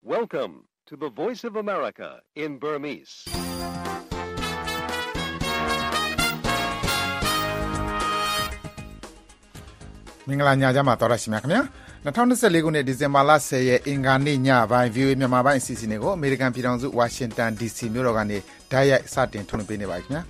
Welcome to the Voice of America in Burmese. ။မင်္ဂလာညချမ်းပါတော်ရရှိမြခင်ဗျာ2024ခုနှစ်ဒီဇင်ဘာလ10ရက်အင်္ဂါနေ့ညပိုင်း VOA မြန်မာပိုင်းအစီအစဉ်တွေကိုအမေရိကန်ပြည်ထောင်စုဝါရှင်တန် DC မြို့တော်ကနေဓာတ်ရိုက်စတင်ထုတ်လွှင့်ပေးနေပါပြီခင်ဗျာ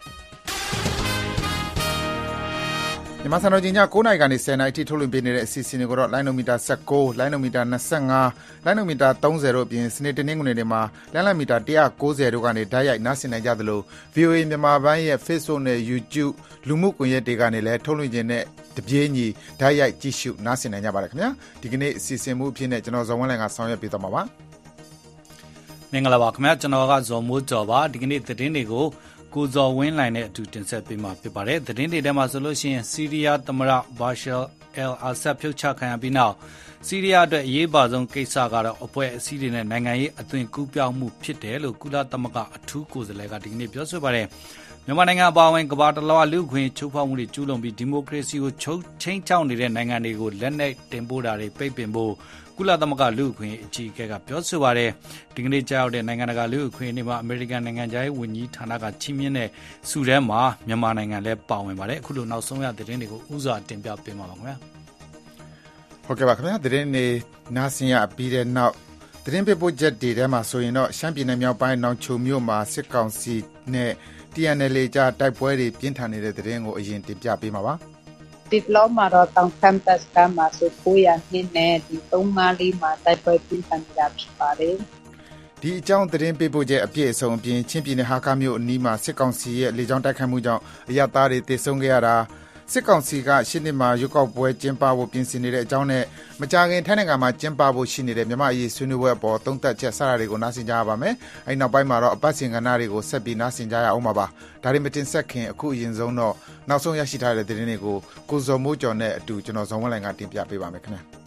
မြန်မာစံတော်ချိန်ည9:00နာရီကနေ10:00နာရီအထိထုတ်လွှင့်ပေးနေတဲ့အစီအစဉ်တွေကိုတော့လိုင်းနိုမီတာ19လိုင်းနိုမီတာ25လိုင်းနိုမီတာ30တို့အပြင်စနေတနင်္ဂနွေတွေမှာလိုင်းနိုမီတာ190တို့ကနေဓာတ်ရိုက်နားဆင်နိုင်ကြသလို VOA မြန်မာပိုင်းရဲ့ Facebook နဲ့ YouTube လူမှုကွန်ရက်တွေကနေလည်းထုတ်လွှင့်ခြင်းနဲ့တပြေးညီဓာတ်ရိုက်ကြည့်ရှုနားဆင်နိုင်ကြပါတယ်ခင်ဗျာဒီကနေ့အစီအစဉ်မှုအဖြစ်နဲ့ကျွန်တော်ဇော်ဝင်းလိုင်ကဆောင်ရွက်ပေးသွားမှာပါမင်္ဂလာပါခင်ဗျာကျွန်တော်ကဇော်မိုးကျော်ပါဒီကနေ့သတင်းတွေကိုကိုဇော်ဝင်းလိုင်နဲ့အတူတင်ဆက်ပေးမှာဖြစ်ပါတယ်သတင်းတွေထဲမှာဆိုလို့ရှိရင်စီးရီးယားသမ္မတဘာရှာအယ်အာဆတ်ဖြုတ်ချခံရပြီးနောက်စီးရီးယားအတွက်အရေးပါဆုံးကိစ္စကတော့အဖွဲ့အစည်းတွေနဲ့နိုင်ငံရေးအသွင်ကူးပြောင်းမှုဖြစ်တယ်လို့ကုလသမဂ္ဂအထူးကိုယ်စားလှယ်ကဒီကနေ့ပြောဆိုပါတယ်မြန်မာနိုင်ငံအပါအဝင်ကမ္ဘာတစ်လွှားလူ့အခွင့်ချိုးဖောက်မှုတွေကျူးလွန်ပြီးဒီမိုကရေစီကိုချိန်ချောက်နေတဲ့နိုင်ငံတွေကိုလက်နက်တင်ပို့တာတွေပိတ်ပင်ဖို့ကုလသမဂ္ဂလူ့အခွင့်အကြီးအကဲကပြောဆိုပါတယ်ဒီကနေ့ကြောက်တဲ့နိုင်ငံတကာလူ့အခွင့်အရေးမှာအမေရိကန်နိုင်ငံသားရေးဝန်ကြီးဌာနကချီးမြှင့်တဲ့ဆုထဲမှာမြန်မာနိုင်ငံလည်းပါဝင်ပါတယ်အခုလိုနောက်ဆုံးရသတင်းတွေကိုဥစွာတင်ပြပေးမှာပါခင်ဗျာဟုတ်ကဲ့ပါခင်ဗျာသတင်းတွေနားဆင်ရပြီးတဲ့နောက်သတင်းပေးပို့ချက်တွေထဲမှာဆိုရင်တော့ရှမ်းပြည်နယ်မြောက်ပိုင်းနောင်ချိုမြို့မှာစစ်ကောင်စီနဲ့ TNLA ကြားတိုက်ပွဲတွေပြင်းထန်နေတဲ့သတင်းကိုအရင်တင်ပြပေးမှာပါဒီလောမှာတော့တောင်ကမ်ပတ်ကမှာဆိုကိုရနှင်းနဲ့ဒီ354မှာတိုက်ပွဲပြင်းထန်နေတာဖြစ်ပါတယ်ဒီအကြောင်းသတင်းပေးပို့ချက်အပြည့်အစုံအပြင်ချင်းပြည်နယ်ဟာကာမြို့အနီးမှာစစ်ကောင်စီရဲ့လေကြောင်းတိုက်ခိုက်မှုကြောင့်အရပ်သားတွေသေဆုံးခဲ့ရတာစစ်ကောင်စီကရှစ်နှစ်မှာရွေးကောက်ပွဲကျင်းပဖို့ပြင်ဆင်နေတဲ့အကြောင်းနဲ့မကြာခင်ထိုင်းနိုင်ငံမှာကျင်းပဖို့ရှိနေတဲ့မြန်မာအရေးဆွေးနွေးပွဲအပေါ်သုံးသပ်ချက်စတာတွေကိုနားဆင်ကြရပါမယ်။အဲဒီနောက်ပိုင်းမှာတော့အပတ်စဉ်ကဏ္ဍတွေကိုဆက်ပြီးနားဆင်ကြရအောင်ပါ။ဒါတွေမတင်ဆက်ခင်အခုအရင်ဆုံးတော့နောက်ဆုံးရရှိထားတဲ့သတင်းတွေကိုကိုဇော်မိုးကျော်နဲ့အတူကျွန်တော်ဇော်ဝင်းလိုင်ကတင်ပြပေးပါမယ်ခင်ဗျာ။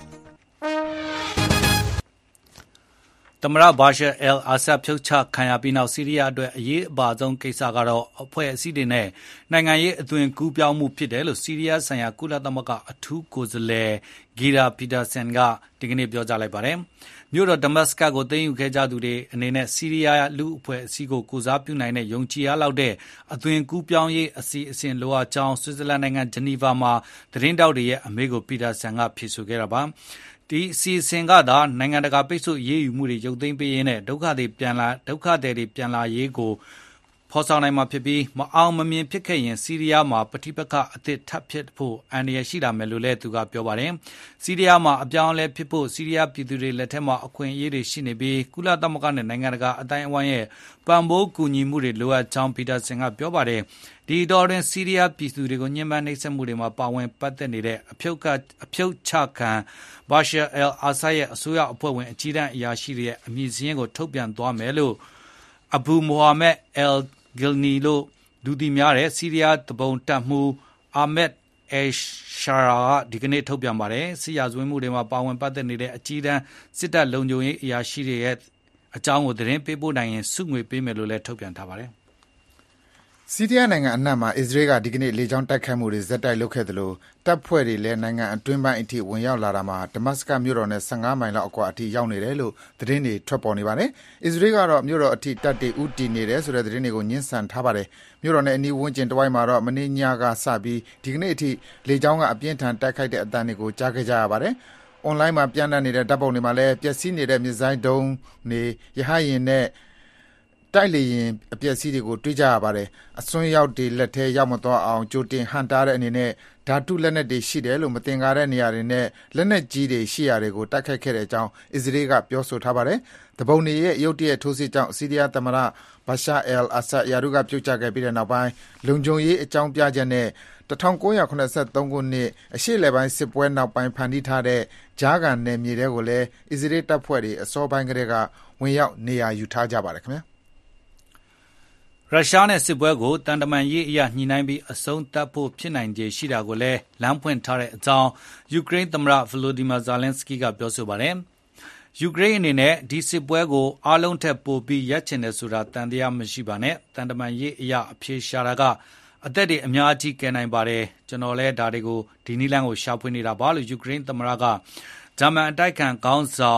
သမ္မတဘာရှာအယ်အာဆတ်ဖြုတ်ချခံရပြီးနောက်ဆီးရီးယားအတွက်အရေးအပါဆုံးကိစ္စကတော့အဖွဲ့အစည်းတွေနဲ့နိုင်ငံရေးအသွင်ကူးပြောင်းမှုဖြစ်တယ်လို့ဆီးရီးယားဆိုင်ရာကုလသမဂ္ဂအထူးကိုယ်စားလှယ်ဂီရာပီတာဆန်ကဒီကနေ့ပြောကြားလိုက်ပါတယ်။မြို့တော်ဒမတ်စကတ်ကိုသိမ်းယူခဲ့ကြသူတွေအနေနဲ့ဆီးရီးယားလူအဖွဲ့အစည်းကိုကိုစားပြုနိုင်တဲ့ယုံကြည်အားလောက်တဲ့အသွင်ကူးပြောင်းရေးအစီအစဉ်လိုအပ်ကြောင်းဆွစ်ဇာလန်နိုင်ငံဂျနီဗာမှာသတင်းတောက်တွေရဲ့အမေးကိုပီတာဆန်ကဖြေဆိုခဲ့တာပါ။ဒီစီစဉ်ကသာနိုင်ငံတကာပိတ်ဆို့ရေးယူမှုတွေရုပ်သိမ်းပေးရင်းနဲ့ဒုက္ခသည်တွေပြန်လာရေးကိုဖော်ဆောင်နိုင်မှာဖြစ်ပြီးမအောင်မမြင်ဖြစ်ခဲ့ရင်ဆီးရီးယားမှာပဋိပက္ခအသစ်ထပ်ဖြစ်ဖို့အန္တရာယ်ရှိလာမယ်လို့လည်းသူကပြောပါတယ်။ဆီးရီးယားမှာအပြောင်းအလဲဖြစ်ဖို့ဆီးရီးယားပြည်သူတွေလက်ထက်မှာအခွင့်အရေးတွေရှိနေပြီးကုလသမဂ္ဂနဲ့နိုင်ငံတကာအတိုင်းအဝိုင်းရဲ့ပံ့ပိုးကူညီမှုတွေလိုအပ်ကြောင်းပီတာဆန်ကပြောပါတယ်။ဒီတော်တွင်ဆီးရီးယားပြည်သူတွေကိုညှဉ်းပန်းနှိပ်စက်မှုတွေမှာပါဝင်ပတ်သက်နေတဲ့အဖြုတ်ချခံဘာရှာအယ်အာဆတ်ရဲ့အစိုးရအဖွဲ့ဝင်အကြီးတန်းအရာရှိတွေရဲ့အမည်စာရင်းကိုထုတ်ပြန်သွားမယ်လို့အဘူမိုဟာမက်အယ်ဂီလ်နီလို့လူသိများတဲ့ဆီးရီးယားတပုံတပ်မှုအာမက်အယ်ရှာရာဒီကနေ့ထုတ်ပြန်ပါတယ်စစ်ရာဇဝတ်မှုတွေမှာပါဝင်ပတ်သက်နေတဲ့အကြီးတန်းစစ်တပ်လုံခြုံရေးအရာရှိတွေရဲ့အကြောင်းကိုသတင်းပေးပို့နိုင်ရင်စုငွေပေးမယ်လို့လည်းထုတ်ပြန်ထားပါတယ်ဆီးရီးယားနိုင်ငံအနှံ့မှာအစ္စရေးကဒီကနေ့လေကြောင်းတိုက်ခိုက်မှုတွေဇက်တိုက်လုပ်ခဲ့သလိုတပ်ဖွဲ့တွေလည်းနိုင်ငံအတွင်းပိုင်းအထိဝင်ရောက်လာတာမှာဒမတ်စကတ်မြို့တော်နဲ့15မိုင်လောက်အကွာအထိရောက်နေတယ်လို့သတင်းတွေထွက်ပေါ်နေပါတယ်။အစ္စရေးကတော့မြို့တော်အထိတပ်တွေဥတီနေတယ်ဆိုတဲ့သတင်းတွေကိုညှင်းဆန်ထားပါတယ်။မြို့တော်နဲ့အနီးဝန်းကျင်တစ်ဝိုက်မှာတော့မနေ့ညကစပြီးဒီကနေ့အထိလေကြောင်းကအပြင်းထန်တိုက်ခိုက်တဲ့အသံတွေကိုကြားခဲ့ကြရပါတယ်။ အွန်လိုင်းမှာပြန့်နှံ့နေတဲ့ဓာတ်ပုံတွေမှာလည်းပျက်စီးနေတဲ့မစ်ဇိုင်းဒုံးတွေရဟတ်ယာဉ်နဲ့တိုက်လေရင်အပျက်စီးတွေကိုတွေ့ကြရပါတယ်။အစွန်းရောက်တွေလက်ထဲရောက်မသွားအောင်ကြိုတင်ဟန်တားတဲ့အနေနဲ့ဓာတုလက်နက်တွေရှိတယ်လို့မတင်ကားတဲ့နေရာတွေနဲ့လက်နက်ကြီးတွေရှိရာတွေကိုတိုက်ခိုက်ခဲ့တဲ့အကြောင်းအစ္စရေးကပြောဆိုထားပါတယ်။တပုံတွေရဲ့ရုတ်တရက်ထိုးစစ်ကြောင့်ဆီးရီးယားသမ္မတဘာရှာအယ်အာဆတ်ရာထူးကပြုတ်ကျခဲ့ပြီးတဲ့နောက်ပိုင်းလုံခြုံရေးအကြောင်းပြချက်နဲ့1983ခုနှစ်အရှေ့အလယ်ပိုင်းစစ်ပွဲနောက်ပိုင်းဖန်တီးထားတဲ့ကြားခံနယ်မြေတွေကိုလည်းအစ္စရေးတပ်ဖွဲ့တွေအစောပိုင်းကတည်းကဝင်ရောက်နေရာယူထားကြပါတယ်ခင်ဗျာရုရှားနဲ့စစ်ပွဲကိုတန်တမန်ရေးအရညှိနှိုင်းပြီးအဆုံးသတ်ဖို့ဖြစ်နိုင်ခြေရှိတာကိုလည်းလမ်းဖွင့်ထားတဲ့အကြောင်းယူကရိန်းသမ္မတဗလိုဒီမာဇာလင်စကီကပြောဆိုပါတယ်။ယူကရိန်းအနေနဲ့ဒီစစ်ပွဲကိုအားလုံးထက်ပိုပြီးရပ်ချင်တယ်ဆိုတာတန်တရားမရှိပါနဲ့တန်တမန်ရေးအရအဖြေရှာတာကအသက်တွေအများကြီးကယ်နိုင်ပါတယ်ကျွန်တော်လည်းဒါတွေကိုဒီနည်းလမ်းကိုရှာဖွေနေတာပါလို့ယူကရိန်းသမ္မတကဂျာမန်အတိုက်ခံခေါင်းဆောင်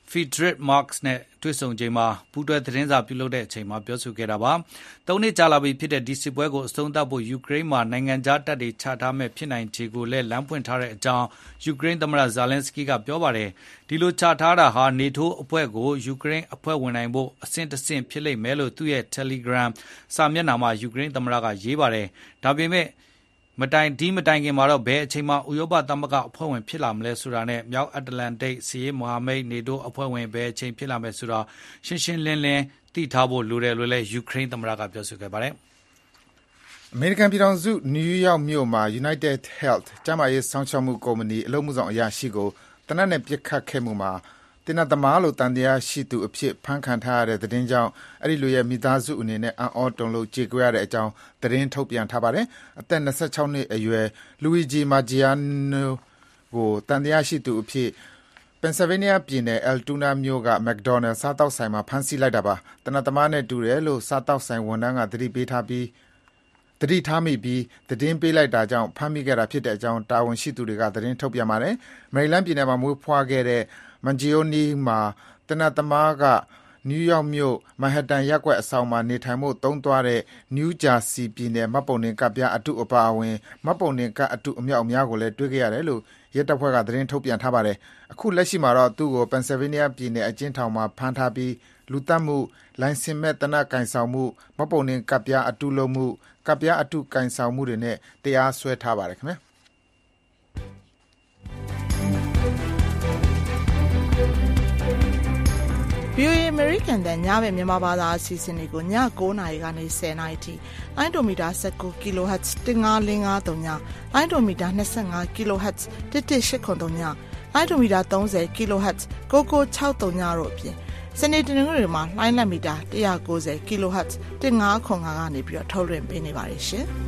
Friedrich Marx နဲ့တွေ့ဆုံချိန်မှာပူးတွဲသတင်းစာပြုလုပ်တဲ့အချိန်မှာပြောဆိုခဲ့တာပါ။၃ နှစ်ကြာလာပြီဖြစ်တဲ့ဒီစစ်ပွဲကိုအဆုံးသတ်ဖို့ယူကရိန်းမှာနိုင်ငံခြားတပ်တွေချထားမဲ့ဖြစ်နိုင်ခြေကိုလည်းလမ်းဖွင့်ထားတဲ့အကြောင်းယူကရိန်းသမ္မတဇာလန်စကီးကပြောပါတယ်။ဒီလိုချထားတာဟာနေတိုးအဖွဲ့ကိုယူကရိန်းအဖွဲ့ဝင်နိုင်ဖို့အဆင့်တစ်ဆင့်ဖြစ်လိမ့်မယ်လို့သူ့ရဲ့ Telegram စာမျက်နှာမှာယူကရိန်းသမ္မတကရေးပါတယ်။ဒါပေမဲ့မတိုင်ခင်မှာတော့ဘယ်အချိန်မှဥရောပသမဂ္ဂအဖွဲ့ဝင်ဖြစ်လာမလဲဆိုတာနဲ့မြောက်အတ္တလန်တိတ်စီးရေးမဟာမိတ်နေတိုးအဖွဲ့ဝင်ဘယ်အချိန်ဖြစ်လာမယ်ဆိုတာရှင်းရှင်းလင်းလင်းသိထားဖို့လိုတယ်လို့လည်းယူကရိန်းသမ္မတကပြောဆိုခဲ့ပါတယ်။အမေရိကန်ပြည်ထောင်စုနယူးယောက်မြို့မှာ United Health ကျန်းမာရေးစောင့်ရှောက်မှုကုမ္ပဏီအလုပ်မှုဆောင်အရာရှိကိုသေနတ်နဲ့ပစ်ခတ်ခဲ့မှုမှာသေနတ်သမားလို့တန်တရားရှိသူအဖြစ်ဖမ်းခံထားရတဲ့သတင်းကြောင့်အဲ့ဒီလူရဲ့မိသားစုအနေနဲ့အံ့ဩတုန်လှုပ်ကြေကွဲရတဲ့အကြောင်းသတင်းထုတ်ပြန်ထားပါတယ်။အသက်26နှစ်အရွယ် Luigi Maggiano ကိုတန်တရားရှိသူအဖြစ်Pennsylvania ပြည်နယ် Altoona မြို့က McDonald စားတောက်ဆိုင်မှာဖမ်းဆီးလိုက်တာပါ။သေနတ်သမားနဲ့တူတယ်လို့စားတောက်ဆိုင်ဝန်ထမ်းကသတိထားမိပြီးသတင်းပေးလိုက်တာကြောင့်ဖမ်းမိခဲ့တာဖြစ်တဲ့အကြောင်းတာဝန်ရှိသူတွေကသတင်းထုတ်ပြန်ပါတယ်။ Maryland ပြည်နယ်မှာမွေးဖွားခဲ့တဲ့Mangione မှာသေနတ်သမားကနယူးယောက်မြို့မန်ဟတ်တန်ရပ်ကွက်အဆောင်မှာနေထိုင်ဖို့သုံးသွားတဲ့နယူးဂျာစီပြည်နယ်မှတ်ပုံတင်ကဒ်ပြားအတုအပါအဝင်မှတ်ပုံတင်ကဒ်အတုအမြောက်အများကိုလည်းတွေ့ခဲ့ရတယ်လို့ရဲတပ်ဖွဲ့ကသတင်းထုတ်ပြန်ထားပါတယ်။အခုလက်ရှိမှာတော့သူ့ကို Pennsylvania ပြည်နယ်အကျဉ်းထောင်မှာဖမ်းထားပြီးလူသတ်မှု၊လိုင်စင်မဲ့သေနတ်ကိုင်ဆောင်မှု၊မှတ်ပုံတင်ကဒ်ပြားအတုလုပ်မှု၊ကဒ်ပြားအတုကိုင်ဆောင်မှုတွေနဲ့တရားစွဲထားပါတယ်ခင်ဗျာ။ VOA American တဲ့ညဘက်မြန်မာဘာသာအစီအစဉ်တွေကိုည9:00နာရီကနေ10:00နာရီထိလိုင်းဒိုမီတာ19 kHz 15553ညလိုင်းဒိုမီတာ25 kHz 11803ညလိုင်းဒိုမီတာ30 kHz 9963ညတို့အပြင်စနေတနင်္ဂနွေမှာလိုင်းလက်မီတာ190 kHz 1505ကနေပြီးတော့ထုတ်လွှင့်ပေးနေပါတယ်ရှင်။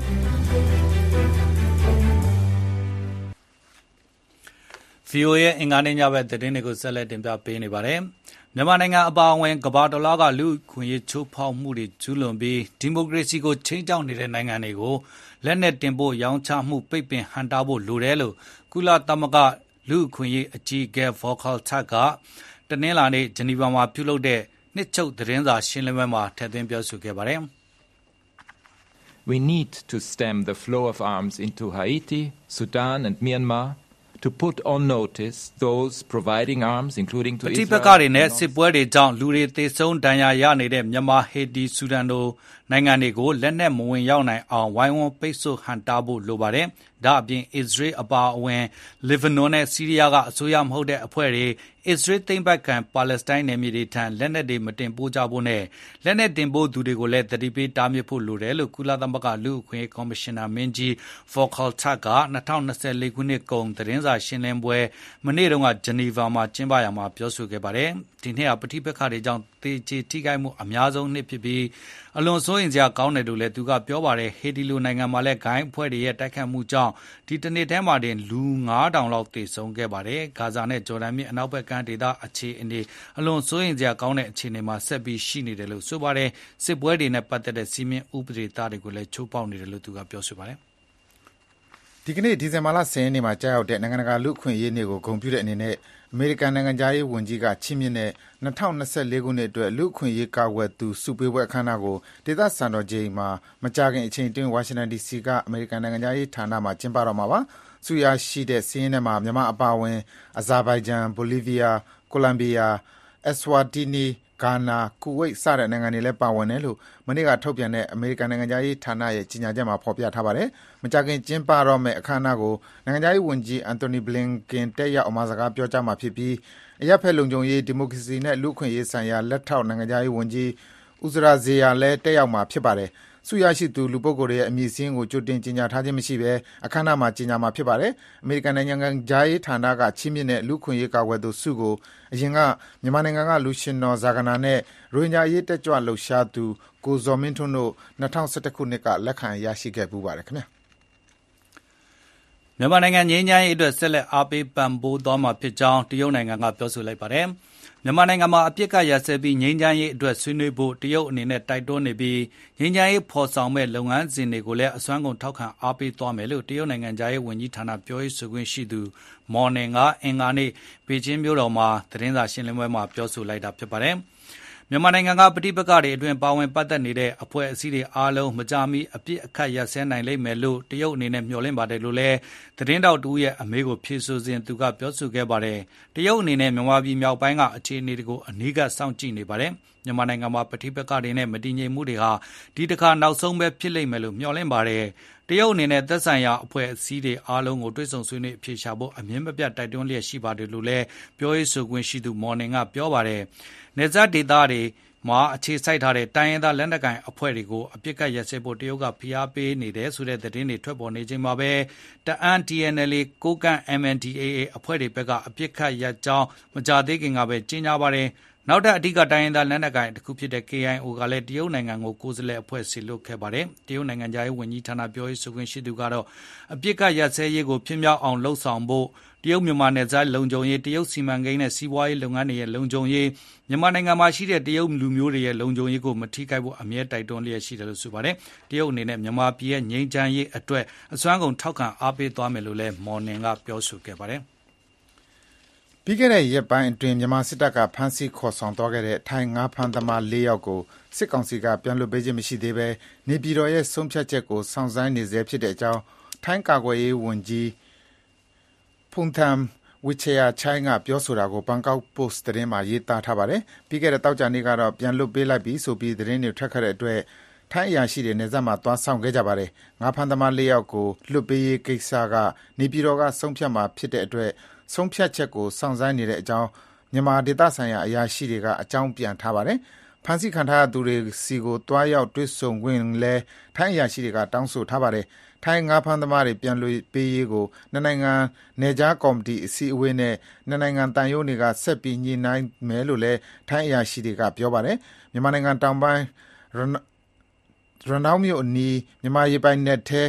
VOA ရဲ့အင်္ဂါနေ့ညဘက်သတင်းတွေကိုဆက်လက်တင်ပြပေးနေပါတယ်။မြန်မာနိုင်ငံအပါအဝင်ကမ္ဘာတစ်လွှားကလူ့အခွင့်အရေးချိုးဖောက်မှုတွေကျူးလွန်ပြီးဒီမိုကရေစီကိုချိန်ချောက်နေတဲ့နိုင်ငံတွေကိုလက်နက်တင်ပို့ရောင်းချမှုပိတ်ပင်ဟန့်တားဖို့လိုတယ်လို့ကုလသမဂ္ဂလူ့အခွင့်အရေးအကြီးအကဲ Volker Turk ကတနင်္လာနေ့ဂျနီဗာမှာပြုလုပ်တဲ့နှစ်ချုပ်သတင်းစာရှင်းလင်းပွဲမှာထည့်သွင်းပြောဆိုခဲ့ပါတယ်။ We need to stem the flow of arms into Haiti, Sudan and Myanmar.To put on notice those providing arms, including to Israel. ပဋိပက္ခတွေနဲ့စစ်ပွဲတွေကြောင့်လူတွေသေဆုံးဒဏ်ရာရနေတဲ့မြန်မာဟေတီဆူဒန်တို့နိုင်ငံတွေကိုလက်နက်မဝင်ရောက်နိုင်အောင်ဝိုင်းဝန်းပိတ်ဆို့ဟန့်တားဖို့လိုပါတယ်။ဒါအပြင်အစ္စရေးအပါအဝင်လေဗနွန်နဲ့ဆီးရီးယားကအစိုးရမဟုတ်တဲ့အဖွဲ့တွေအစ္စရေးသိမ်းပိုက်ခံပါလက်စတိုင်းနယ်မြေတွေထံလက်နက်တွေမတင်ပို့ကြဖို့နဲ့လက်နက်တင်ပို့သူတွေကိုလည်းတတိပေးတားမြစ်ဖို့လိုတယ်လို့ကုလသမဂ္ဂလူ့အခွင့်အရေးကော်မရှင်နာမင်းကြီး Volker Turk က2024ခုနှစ်ကုန်သတင်းစာရှင်းလင်းပွဲမနေ့တုန်းကဂျနီဗာမှာကျင်းပရာမှာပြောဆိုခဲ့ပါတယ်။ဒီနှစ်ဟာပဋိပက္ခတွေကြောင့်သေကျေထိခိုက်မှုအများဆုံးနှစ်ဖြစ်ပြီးအလွန်စိုးရိမ်စရာကောင်းတယ်လို့လည်းသူကပြောပါတယ်။ဟေတီလိုနိုင်ငံမှာလည်းဂိုင်းအဖွဲ့တွေရဲ့တိုက်ခတ်မှုကြောင့်ဒီတနေ့ထဲမှာတင်လူ9000လောက်သေဆုံးခဲ့ပါတယ်။ဂါဇာနဲ့ဂျော်ဒန်မြစ်အနောက်ဘက်ကမ်းဒေသအခြေအနေအလွန်စိုးရိမ်စရာကောင်းတဲ့အခြေအနေမှာဆက်ပြီးရှိနေတယ်လို့ဆိုပါတယ်။စစ်ပွဲတွေနဲ့ပတ်သက်တဲ့စီမင်းဥပဒေသားတွေကိုလည်းချိုးဖောက်နေတယ်လို့သူကပြောဆိုပါတယ်။ဒီကနေ့ဒီဇင်ဘာလ10ရက်နေ့မှာကြာရောက်တဲ့နိုင်ငံတကာလူ့အခွင့်အရေးနေ့ကိုဂုဏ်ပြုတဲ့အနေနဲ့အမေရိကန်နိုင်ငံသားရေးဝန်ကြီးကချီးမြှင့်တဲ့2024ခုနှစ်အတွက်လူ့အခွင့်အရေးကာကွယ်သူစုပေးပွဲအခမ်းအနားကိုဒေသစံတော်ချိန်မှာမကြာခင်အချိန်တွင်းဝါရှင်တန် DC ကအမေရိကန်နိုင်ငံသားရေးဌာနမှာကျင်းပတော့မှာပါ။ဆုရရှိတဲ့စီးရင်ထဲမှာမြန်မာအပါအဝင်အဇာဘိုင်ဂျန်၊ဘိုလီးဗီးယား၊ကိုလံဘီယာ၊အက်စဝါတီနီ၊ဂါနာ၊ကူဝိတ်စတဲ့နိုင်ငံတွေလည်းပါဝင်တယ်လို့မနေ့ကထုတ်ပြန်တဲ့အမေရိကန်နိုင်ငံသားရေးဌာနရဲ့ကြေညာချက်မှာဖော်ပြထားပါတယ်။မကြာခင်ကျင်းပတော့မယ့်အခမ်းအနားကိုနိုင်ငံသားရေးဝန်ကြီးအန်တိုနီဘလင်ကန်တက်ရောက်အမှာစကားပြောကြားမှာဖြစ်ပြီးအရပ်ဖက်လုံခြုံရေးဒီမိုကရေစီနဲ့လူ့အခွင့်အရေးဆိုင်ရာလက်ထောက်နိုင်ငံသားရေးဝန်ကြီးဦးဇရာဇေယာလည်းတက်ရောက်မှာဖြစ်ပါတယ်။ဆုရရှိသူလူပုဂ္ဂိုလ်တွေရဲ့အမည်စာရင်းကိုကြိုတင်ကြေညာထားခြင်းမရှိဘဲအခမ်းအနားမှာကြေညာမှာဖြစ်ပါတယ်။အမေရိကန်နိုင်ငံသားရေးဌာနကချီးမြှင့်တဲ့လူ့အခွင့်အရေးကာကွယ်သူဆုကိုအရင်ကမြန်မာနိုင်ငံကလူရှင်တော်ဇာဂနာနဲ့ရိုဟင်ဂျာအရေးတက်ကြွလှုပ်ရှားသူကိုဇော်မင်းထွန်းတို့2011ခုနှစ်ကလက်ခံရရှိခဲ့ပူးပါတယ်ခင်ဗျာ။မြန်မာနိုင်ငံငြိမ်းချမ်းရေးအတွက်ဆက်လက်အားပေးပံ့ပိုးသွားမှာဖြစ်ကြောင်းတရုတ်နိုင်ငံကပြောဆိုလိုက်ပါတယ်။မြန်မာနိုင်ငံမှာအပြစ်ကရစဲပြီးငြိမ်းချမ်းရေးအတွက်ဆွေးနွေးဖို့တရုတ်အနေနဲ့တိုက်တွန်းနေပြီးငြိမ်းချမ်းရေးဖော်ဆောင်မဲ့လုပ်ငန်းစဉ်တွေကိုလည်းအစွမ်းကုန်ထောက်ခံအားပေးသွားမယ်လို့တရုတ်နိုင်ငံသားရေးဝန်ကြီးဌာနပြောရေးဆိုခွင့်ရှိသူမော်နင်ကအင်္ဂါနေ့ပေကျင်းမြို့တော်မှာသတင်းစာရှင်းလင်းပွဲမှာပြောဆိုလိုက်တာဖြစ်ပါတယ်။မြန်မာနိုင်ငံကပဋိပက္ခတွေအတွင်းပါဝင်ပတ်သက်နေတဲ့အဖွဲ့အစည်းတွေအားလုံးမကြာမီအပြစ်အခတ်ရပ်စဲနိုင်လိမ့်မယ်လို့တရုတ်အနေနဲ့မျှော်လင့်ပါတယ်လို့လည်းသတင်းတောက်တူရဲ့အမေးကိုဖြေဆိုစဉ်သူကပြောဆိုခဲ့ပါတယ်။တရုတ်အနေနဲ့မြန်မာပြည်မြောက်ပိုင်းကအခြေအနေတွေကိုအနီးကပ်စောင့်ကြည့်နေပါတယ်။မြန်မာနိုင်ငံမှာပဋိပက္ခတွေနဲ့မတည်ငြိမ်မှုတွေဟာဒီတစ်ခါနောက်ဆုံးပဲဖြစ်လိမ့်မယ်လို့မျှော်လင့်ပါတယ်။တရုတ်အနေနဲ့သက်ဆိုင်ရာအဖွဲ့အစည်းတွေအားလုံးကိုတွေ့ဆုံဆွေးနွေးအဖြေရှာဖို့အမြင့်မပြတ်တိုက်တွန်းလျက်ရှိပါတယ်လို့လည်းပြောရေးဆိုခွင့်ရှိသူမော်နင်ကပြောပါတယ်။နယ်စပ်ဒေသတွေမှာအခြေစိုက်ထားတဲ့တိုင်းရင်းသားလက်နက်ကိုင်အဖွဲ့တွေကိုအပြစ်ကရပ်စဲဖို့တရုတ်ကဖိအားပေးနေတယ်ဆိုတဲ့သတင်းတွေထွက်ပေါ်နေချိန်မှာပဲတအန်း TNLA ကိုကန့် MNDAA အဖွဲ့တွေဘက်ကအပြစ်ခတ်ရပ်ကြောင်းမကြသေးခင်ကပဲကြေညာပါတယ်။နောက်ထပ်အဓိကတိုင်းရင်းသားလက်နက်ကိုင်တစ်ခုဖြစ်တဲ့ KIO ကလည်းတရုတ်နိုင်ငံကိုကိုယ်စားလှယ်အဖွဲ့ဆီလွှတ်ခဲ့ပါတယ်။တရုတ်နိုင်ငံသားရေးဝန်ကြီးဌာနပြောရေးဆိုခွင့်ရှိသူကတော့အပြစ်ကရပ်စဲရေးကိုဖြစ်မြောက်အောင်လှုံ့ဆော်ဖို့တရုတ်မြန်မာနယ်စပ်လုံခြုံရေးတရုတ်စီမံကိန်းနဲ့စီးပွားရေးလုပ်ငန်းတွေရဲ့လုံခြုံရေးမြန်မာနိုင်ငံမှာရှိတဲ့တရုတ်လူမျိုးတွေရဲ့လုံခြုံရေးကိုမထိခိုက်ဖို့အမြဲတိုက်တွန်းလျက်ရှိတယ်လို့ဆိုပါတယ်။တရုတ်အနေနဲ့မြန်မာပြည်ရဲ့ငြိမ်းချမ်းရေးအတွက်အစွမ်းကုန်ထောက်ခံအားပေးသွားမယ်လို့လည်းမော်နင်ကပြောဆိုခဲ့ပါတယ်။ပြီးခဲ့တဲ့ရက်ပိုင်းအတွင်းမြန်မာစစ်တပ်ကဖမ်းဆီးခေါ်ဆောင်သွားခဲ့တဲ့ထိုင်းငါးဖမ်းသမား၄ယောက်ကိုစစ်ကောင်စီကပြန်လွှတ်ပေးခြင်းမရှိသေးဘဲနေပြည်တော်ရဲ့ဆုံးဖြတ်ချက်ကိုစောင့်ဆိုင်းနေဆဲဖြစ်တဲ့အကြောင်းထိုင်းကာကွယ်ရေးဝန်ကြီးဖုန်သမ်ဝီချေယာချိုင်းကပြောဆိုတာကိုဘန်ကောက်ပို့စ်သတင်းမှာရေးသားထားပါတယ်။ပြီးခဲ့တဲ့တောက်ကြနေ့ကတော့ပြန်လွှတ်ပေးလိုက်ပြီဆိုပြီးသတင်းတွေထွက်ခဲ့တဲ့အတွက်ထိုင်းအရာရှိတွေနေဆက်မှာသွားဆောင်ခဲ့ကြပါတယ်။ငါးဖမ်းသမား၄ယောက်ကိုလွှတ်ပေးရေးကိစ္စကနေပြည်တော်ကဆုံးဖြတ်မှာဖြစ်တဲ့အတွက်ဆုံးဖြတ်ချက်ကိုစောင့်ဆိုင်းနေတဲ့အကြောင်းမြန်မာဒေသဆိုင်ရာအရာရှိတွေကအကြောင်းပြန်ထားပါတယ်။ဖမ်းဆီးခံထားရသူတွေစီကိုတွားရောက်တွေ့ဆုံခွင့်လဲထိုင်းအရာရှိတွေကတောင်းဆိုထားပါတယ်။ထိုင်းငါးဖမ်းသမားတွေပြန်လွှတ်ပေးရေးကိုနှစ်နိုင်ငံနယ်ခြားကော်မတီအစည်းအဝေးနဲ့နှစ်နိုင်ငံတန်ယုံတွေကဆက်ပြီးညှိနှိုင်းမယ်လို့လည်းထိုင်းအရာရှိတွေကပြောပါတယ်။မြန်မာနိုင်ငံတောင်ပိုင်းရနောင်းမြို့အနီးမြန်မာရေပိုင်နက်ထဲ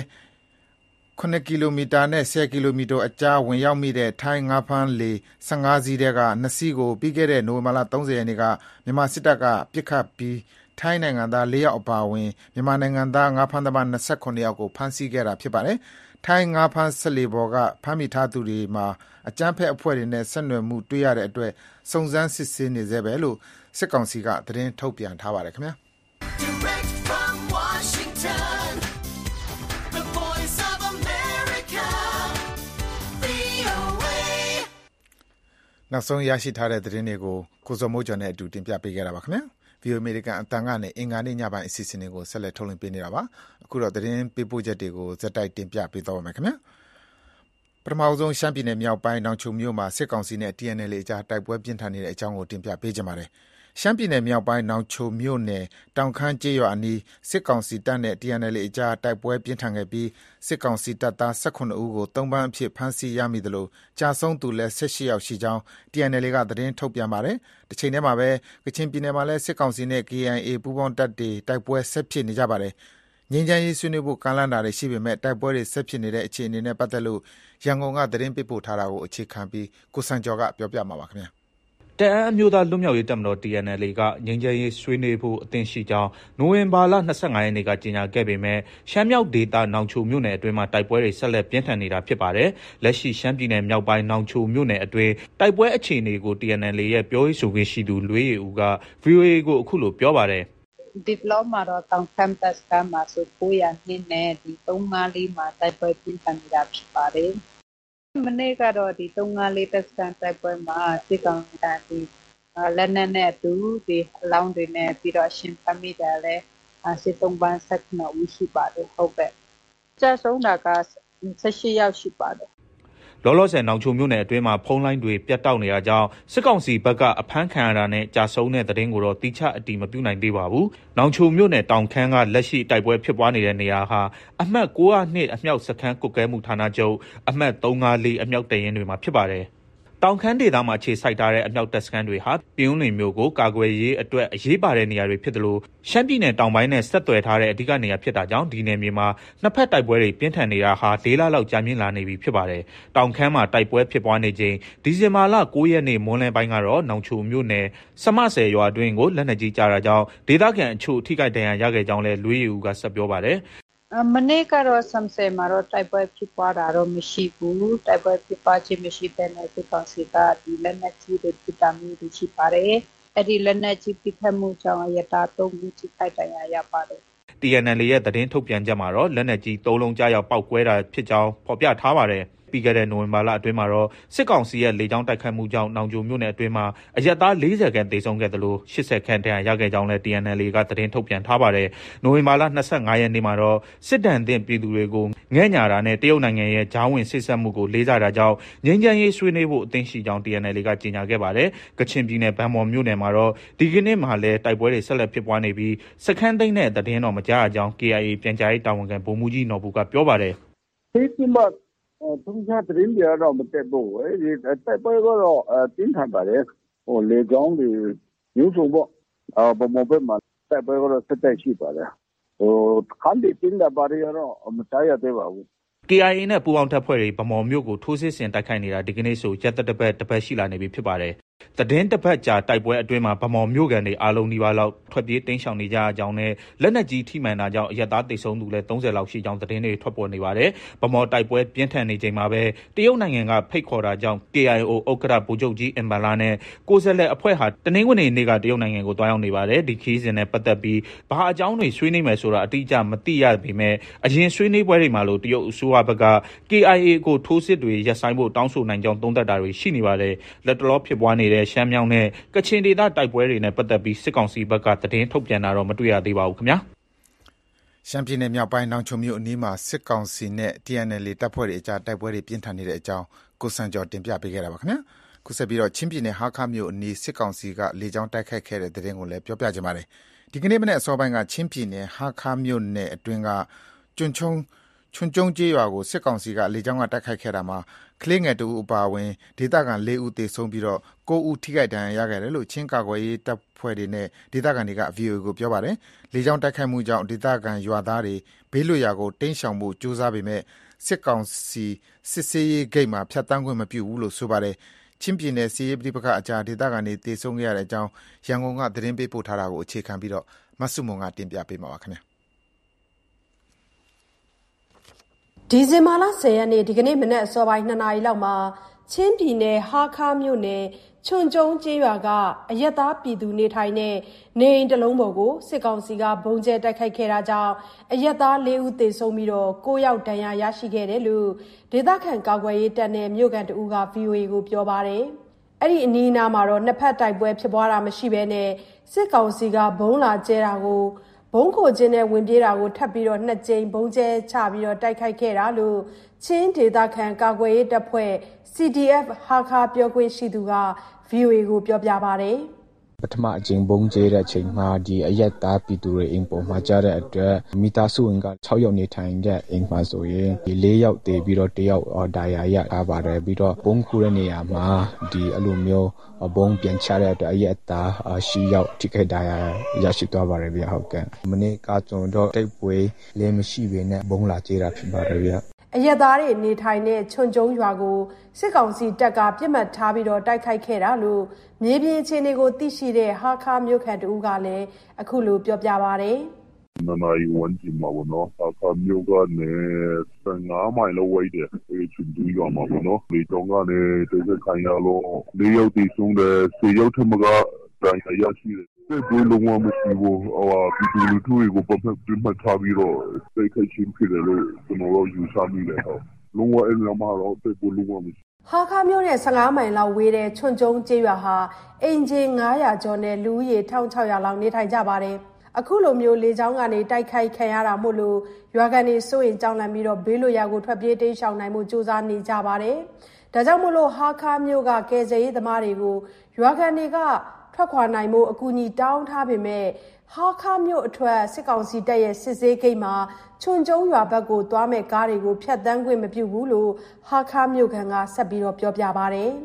9ကီလိုမီတာနဲ့10ကီလိုမီတာအကြားဝင်ရောက်မိတဲ့ထိုင်းငါးဖမ်းလေ15စီးတဲက2စီးကိုပြီးခဲ့တဲ့နိုဝင်ဘာလ30ရက်နေ့ကမြန်မာစစ်တပ်ကပစ်ခတ်ပြီးထိုင်းနိုင်ငံသား4ယောက်အပါအဝင်မြန်မာနိုင်ငံသားငါးဖမ်းသမား28ယောက်ကိုဖမ်းဆီးခဲ့တာဖြစ်ပါတယ်။ထိုင်းငါးဖမ်းစက်လှေပေါ်ကဖမ်းမိထားသူတွေမှာအကြမ်းဖက်အဖွဲ့တွေနဲ့ဆက်နွယ်မှုတွေ့ရတဲ့အတွက်စုံစမ်းစစ်ဆေးနေဆဲပဲလို့စစ်ကောင်စီကသတင်းထုတ်ပြန်ထားပါတယ်ခင်ဗျာ။နောက်ဆုံးရရှိထားတဲ့သတင်းတွေကိုကိုစောမိုးကျော်နဲ့အတူတင်ပြပေးခဲ့တာပါခင်ဗျာ။ VOA American အတန်ကနေအင်္ဂါနေ့ညပိုင်းအစီအစဉ်တွေကိုဆက်လက်ထုတ်လွှင့်ပေးနေတာပါ။အခုတော့သတင်းပေးပို့ချက်တွေကိုဇက်တိုက်တင်ပြပေးသွားပါမယ်ခင်ဗျာ။ပထမဆုံးရှမ်းပြည်နယ်မြောက်ပိုင်းနောင်ချုံမြို့မှာစစ်ကောင်စီနဲ့ TNLA အကြားတိုက်ပွဲပြင်းထန်နေတဲ့အကြောင်းကိုတင်ပြပေးကြပါမယ်။ရှမ်းပြည်နယ်မြောက်ပိုင်းနောင်ချုံမြို့နယ်တောင်ခမ်းကျေးရွာအနီးစစ်ကောင်စီတပ်နဲ့ TNLA အကြားတိုက်ပွဲပြင်းထန်ခဲ့ပြီးစစ်ကောင်စီတပ်သား18ဦးကို3ပန်းအဖြစ်ဖမ်းဆီးရမိသလိုကြာဆုံးသူလည်း18ယောက်ရှိကြောင်း TNLA ကသတင်းထုတ်ပြန်ပါတယ်။တစ်ချိန်တည်းမှာပဲကချင်ပြည်နယ်မှာလည်းစစ်ကောင်စီနဲ့ KIA ပူးပေါင်းတပ်တွေတိုက်ပွဲဆက်ဖြစ်နေကြပါတယ်။ငြိမ်းချမ်းရေးဆွေးနွေးဖို့ကမ်းလှမ်းတာတွေရှိပေမဲ့တိုက်ပွဲတွေဆက်ဖြစ်နေတဲ့အခြေအနေနဲ့ပတ်သက်လို့ရန်ကုန်ကသတင်းပေးပို့ထားတာကိုအခြေခံပြီးကိုစံကျော်ကပြောပြမှာပါခင်ဗျာ။တအန်းအမျိုးသားလွတ်မြောက်ရေးတပ်မတော် TNLA ကငြိမ်းချမ်းရေးဆွေးနွေးဖို့အသင့်ရှိကြောင်းနိုဝင်ဘာလ25ရက်နေ့ကကြေညာခဲ့ပေမဲ့ရှမ်းမြောက်ဒေသနောင်ချိုမြို့နယ်အတွင်းမှာတိုက်ပွဲတွေဆက်လက်ပြင်းထန်နေတာဖြစ်ပါတယ်။လက်ရှိရှမ်းပြည်နယ်မြောက်ပိုင်းနောင်ချိုမြို့နယ်အတွင်းတိုက်ပွဲအခြေအနေကို TNLA ရဲ့ပြောရေးဆိုခွင့်ရှိသူလွေးရီဦးက VOA ကိုအခုလိုပြောပါတယ်။ဒီလောမှာတော့တောင်ခမ်းပတ်စကမှာဆို900နှစ်နဲ့ဒီ354မှာတိုက်ပွဲပြင်းထန်နေတာဖြစ်ပါတယ်။မနေ့ကတော့ဒီ354တက်စကန်တိုက်ပွဲမှာစစ်ကောင်စီတပ်ဒီလက်နက်နဲ့အတူဒီအလောင်းတွေနဲ့ပြီးတော့ရှင်ဖမိတယ်လဲစစ်သုံးပန်း19ဦးရှိပါတယ်ဟုတ်ကဲ့ကြာဆုံးတာက18ယောက်ရှိပါတယ်လောလောဆယ်နောင်ချိုမြို့နယ်အတွင်းမှာဖုန်းလိုင်းတွေပြတ်တောက်နေရကြောင်းစစ်ကောင်စီဘက်ကအဖမ်းခံရတာနဲ့ကြာဆုံးတဲ့သတင်းကိုတော့တိကျအတည်မပြုနိုင်သေးပါဘူး။နောင်ချိုမြို့နယ်တောင်ခမ်းကလက်ရှိတိုက်ပွဲဖြစ်ပွားနေတဲ့နေရာဟာအမှတ်902အမြောက်စခန်းကွပ်ကဲမှုဌာနချုပ်အမှတ်354အမြောက်တရင်တွေမှာဖြစ်ပါတယ်။တောင်ခမ်းဒေသမှာခြေစိုက်ထားတဲ့အမြောက်တပ်စခန်းတွေဟာပြည်ဦးလွင်မြို့ကိုကာကွယ်ရေးအတွက်အရေးပါတဲ့နေရာတွေဖြစ်တယ်လို့ရှမ်းပြည်နယ်တောင်ပိုင်းနဲ့ဆက်သွယ်ထားတဲ့အဓိကနေရာဖြစ်တာကြောင့်ဒီနယ်မြေမှာနှစ်ဖက်တိုက်ပွဲတွေပြင်းထန်နေတာဟာ၄လလောက်ကြာမြင့်လာနေပြီဖြစ်ပါတယ်။တောင်ခမ်းမှာတိုက်ပွဲဖြစ်ပွားနေချိန်ဒီဇင်ဘာလ9ရက်နေ့မွန်းလယ်ပိုင်းကတော့နောင်ချိုမြို့နယ်စမဆယ်ရွာအတွင်းကိုလက်နက်ကြီးကျတာကြောင့်ဒေသခံအချို့ထိခိုက်ဒဏ်ရာရခဲ့ကြောင်းလည်းလွေးရီဦးကဆက်ပြောပါတယ်မနေ့ကတော့ဆမ်ဆယ်မှာတော့တိုက်ပွဲဖြစ်ပွားတာတော့မရှိဘူးတိုက်ပွဲဖြစ်ပွားခြင်းမရှိတဲ့နဲ့ဒီကောင်စီကဒီလက်နက်ကြီးတွေပစ်တာမျိုးတွေရှိပါတယ်အဲ့ဒီလက်နက်ကြီးပစ်ခတ်မှုကြောင့်ရတာ3ခုထိခိုက်ဒဏ်ရာရပါတယ် TNL ရဲ့သတင်းထုတ်ပြန်ချက်မှာတော့လက်နက်ကြီး3လုံးကြားရောက်ပောက်ကွဲတာဖြစ်ကြောင်းဖော်ပြထားပါတယ်ပြီးခဲ့တဲ့နိုဝင်ဘာလအတွင်းမှာတော့စစ်ကောင်စီရဲ့လေကြောင်းတိုက်ခိုက်မှုကြောင့်နောင်ချိုမြို့နယ်အတွင်းမှာအရက်သား40ခန့်သေဆုံးခဲ့တယ်လို့80ခန့်ဒဏ်ရာရခဲ့ကြောင်းလည်း TNL ကသတင်းထုတ်ပြန်ထားပါတယ်။နိုဝင်ဘာလ25ရက်နေ့မှာတော့စစ်တပ်အသင့်ပြည်သူတွေကိုငဲ့ညာတာနဲ့တရုတ်နိုင်ငံရဲ့ဂျားဝင်စစ်ဆက်မှုကိုလေးစားတာကြောင့်ငြိမ်းချမ်းရေးဆွေးနွေးဖို့အသင့်ရှိကြောင်း TNL ကကြေညာခဲ့ပါတယ်။ကချင်ပြည်နယ်ဗန်းမော်မြို့နယ်မှာတော့ဒီကနေ့မှလည်းတိုက်ပွဲတွေဆက်လက်ဖြစ်ပွားနေပြီးစခန်းသိမ်းတဲ့သတင်းတော်မကြားကြောင်း KIA ပြန်ကြားရေးတာဝန်ခံဗိုလ်မှူးကြီးနော်ဘူးကပြောပါတယ်။通常သတင်းတွေတော့မတက်ဘူးအဲဒီတိုက်ပွဲကတော့ပြင်းထန်ပါတယ်လေကြောင်းတွေမျိုးစုံပေါ့ဗမာဘက်မှာတိုက်ပွဲကတော့ဆက်တိုက်ရှိပါတယ်ခန်းတွေပြင်းတာပါရတော့မကြားရသေးပါဘူး KIA နဲ့ပူးပေါင်းတပ်ဖွဲ့တွေဗမော်မြို့ကိုထိုးစစ်ဆင်တိုက်ခိုက်နေတာဒီကနေ့ဆိုရက်သက်တစ်ပတ်ရှိလာနေပြီဖြစ်ပါတယ်သတင်းတစ်ပတ်ကြာတိုက်ပွဲအတွင်းမှာဗမော်မြို့ကန်တွေအားလုံးဒီပါလောက်ထွက်ပြေးတိမ်းရှောင်နေကြကြောင်းနဲ့လက်နက်ကြီးထိမှန်တာကြောင့်အရက်သားတိတ်ဆုံးသူလည်း30လောက်ရှိကြောင်းသတင်းတွေထွက်ပေါ်နေပါတယ်ဗမော်တိုက်ပွဲပြင်းထန်နေချိန်မှာပဲတရုတ်နိုင်ငံကဖိတ်ခေါ်တာကြောင့် KIO ဥက္ကဋ္ဌဗိုလ်ချုပ်ကြီးအင်ဘလာနဲ့ကိုယ်စားလှယ်အဖွဲ့ဟာတနင်္ဂနွေနေ့ကတရုတ်နိုင်ငံကိုတွားရောက်နေပါတယ်ဒီခီးစဉ်နဲ့ပတ်သက်ပြီးဘာအကြောင်းတွေဆွေးနွေးမယ်ဆိုတာအတိအကျမသိရပေမဲ့အရင်ဆွေးနွေးပွဲတွေမှာလို့တရုတ်အစိုးရဘက်က KIA ကိုထိုးစစ်တွေရပ်ဆိုင်းဖို့တောင်းဆိုနိုင်ကြောင်းသုံးသပ်တာတွေရှိနေပါတယ်လက်တလောဖြစ်ပွားနေတဲ့ရှမ်းမြောက်နဲ့ကချင်ဒေသတိုက်ပွဲတွေနဲ့ပတ်သက်ပြီးစစ်ကောင်စီဘက်ကသတင်းထုတ်ပြန်တာတော့မတွေ့ရသေးပါဘူးခင်ဗျာရှမ်းပြည်နယ်မြောက်ပိုင်းနောင်ချုံမြို့အနီးမှာစစ်ကောင်စီနဲ့ TNL တပ်ဖွဲ့တွေအကြားတိုက်ပွဲတွေပြင်းထန်နေတဲ့အကြောင်းကိုစံကျော်တင်ပြပေးခဲ့တာပါခင်ဗျာခုဆက်ပြီးတော့ချင်းပြည်နယ်ဟာခါမြို့အနီးစစ်ကောင်စီကလေကြောင်းတိုက်ခိုက်ခဲ့တဲ့သတင်းကိုလည်းပြောပြကြပါမယ်ဒီကနေ့မနေ့အစောပိုင်းကချင်းပြည်နယ်ဟာခါမြို့နယ်အတွင်းကကျွန်းကျုံကျေးရွာကိုစစ်ကောင်စီကလေကြောင်းကတိုက်ခိုက်ခဲ့တာမှာကလေးငယ်2ဦးအပါအဝင်ဒေသခံ4ဦးသေဆုံးပြီးတော့9ဦးထိခိုက်ဒဏ်ရာရခဲ့တယ်လို့ချင်းကာကွယ်ရေးတပ်ဖွဲ့တွေနဲ့ဒေသခံတွေက VOA ကိုပြောပါတယ်။လေကြောင်းတိုက်ခိုက်မှုကြောင့်ဒေသခံရွာသားတွေဘေးလွတ်ရာကိုတိမ်းရှောင်ဖို့ကြိုးစားပေမဲ့စစ်ကောင်စီစစ်ဆေးရေးဂိတ်မှာဖြတ်တန်းခွင့်မပြုဘူးလို့ဆိုပါတယ်။ချင်းပြည်နယ်စီရေးပဋိပက္ခအကြားဒေသခံတွေသေဆုံးခဲ့ရတဲ့အကြောင်းရန်ကုန်ကသတင်းပေးပို့ထားတာကိုအခြေခံပြီးတော့မဆုမွန်ကတင်ပြပေးမှာပါခင်ဗျာ။ဒီဇင်ဘာလ10ရက်နေ့ဒီကနေ့မနက်အစောပိုင်း2နာရီလောက်မှာချင်းပြည်နယ်ဟာခါမြို့နယ်ချွန်ကျုံကျေးရွာကအရက်သားပြည်သူနေထိုင်တဲ့နေအိမ်တစ်လုံးပေါ်ကိုစစ်ကောင်စီကဘုံကျဲတိုက်ခိုက်ခဲ့တာကြောင့်အရက်သား4ဦးသေဆုံးပြီးတော့9ယောက်ဒဏ်ရာရရှိခဲ့တယ်လို့ဒေသခံကာကွယ်ရေးတပ်နဲ့မြို့ကန်တဦးက VOA ကိုပြောပါတယ်။အဲ့ဒီအနီးအနားမှာတော့နှစ်ဖက်တိုက်ပွဲဖြစ်ပွားတာမရှိဘဲနဲ့စစ်ကောင်စီကဘုံလာကျဲတာကိုဘုံခိုခြင်းနဲ့ဝင်ပြေးတာကိုထပ်ပြီးတော့2ကြိမ်ဘုံကျဲချပြီးတော့တိုက်ခိုက်ခဲ့တာလို့ချင်းဒေသခံကာကွယ်ရေးတပ်ဖွဲ့ CDF ဟာခါပြောခွင့်ရှိသူက VOA ကိုပြောပြပါတယ်ပထမအကျဉ်းဘုံကျဲတဲ့အချိန်မှာဒီအရက်သားပြည်သူတွေအိမ်ပေါ်မှာကြားတဲ့အတွက်မိသားစုဝင်က6ယောက်နေထိုင်တဲ့အိမ်မှာဆိုရင်ဒီ4ယောက်တည်ပြီးတော့1ယောက်ဒဏ်ရာရထားပါတယ်ပြီးတော့ဘုံခုတဲ့နေရာမှာဒီအလိုမျိုးဘုံပြန်ချတဲ့အတွက်အရက်သား10ယောက်ထိခိုက်ဒဏ်ရာရရှိသွားပါတယ်ဗျဟုတ်ကဲ့မနေ့ကကျွန်တော်တိတ်ပွဲလည်းမရှိဘဲနဲ့ဘုံလာကျဲတာဖြစ်ပါတယ်ဗျအရက်သားတွေနေထိုင်တဲ့ချွန်ကျုံရွာကိုစစ်ကောင်စီတပ်ကပြစ်မှတ်ထားပြီးတော့တိုက်ခိုက်ခဲ့တာလို့မြေပြင်အခြေအနေကိုသိရှိတဲ့ဟာခါမြို့ခံတဦးကလည်းအခုလိုပြောပြပါတယ်။နာရီဝန်ကျင်မှာပေါ့နော်ဟာခါမြို့ကနေ15မိုင်လောက်ဝေးတယ်ချွန်ကျုံရွာမှာပေါ့နော်ဒီကြောင့်ကနေတိုက်ခိုက်ရလို့4ယောက်တိဆုံးတယ်10ယောက်ထက်မကဒဏ်ရာရရှိတယ်ဒီလိုလုံးဝမရှိဘူးပြည်သူလူထုကိုပတ်သက်ပြီးမှထားပြီးတော့စိတ်ခချင်းဖြစ်တယ်လို့ကျွန်တော်တို့ယူဆမိတယ်ဟုတ်လုံးဝအဲ့လိုမှတော့တိတ်ဘူးလုံးဝမရှိဟာခါမြို့နဲ့15မိုင်လောက်ဝေးတဲ့ချွန်ကျုံကျေးရွာဟာအင်ဂျင်900ကျော်နဲ့လူဦးရေ1600လောက်နေထိုင်ကြပါတယ်အခုလိုမျိုးလေကြောင်းကနေတိုက်ခိုက်ခံရတာမို့လို့ရွာကန်တွေစိုးရင်ကြောက်လန့်ပြီးတော့ဘေးလွတ်ရာကိုထွက်ပြေးတိမ်းရှောင်နိုင်မှုစူးစမ်းနေကြပါတယ်ဒါကြောင့်မို့လို့ဟာခါမြို့ကကယ်ဆယ်ရေးသမားတွေကိုရွာကန်တွေကထွက်ခွာနိုင်မှုအကူအညီတောင်းထားပေမဲ့ဟာခါမြို့အထွတ်စစ်ကောင်စီတပ်ရဲ့စစ်ဆေးဂိတ်မှာချွန်ကျုံရွာဘက်ကိုသွားမဲ့ကားတွေကိုဖျက်ဆီးခွင့်မပြုဘူးလို့ဟာခါမြို့ခံကဆက်ပြီးတော့ပြောပြပါတယ်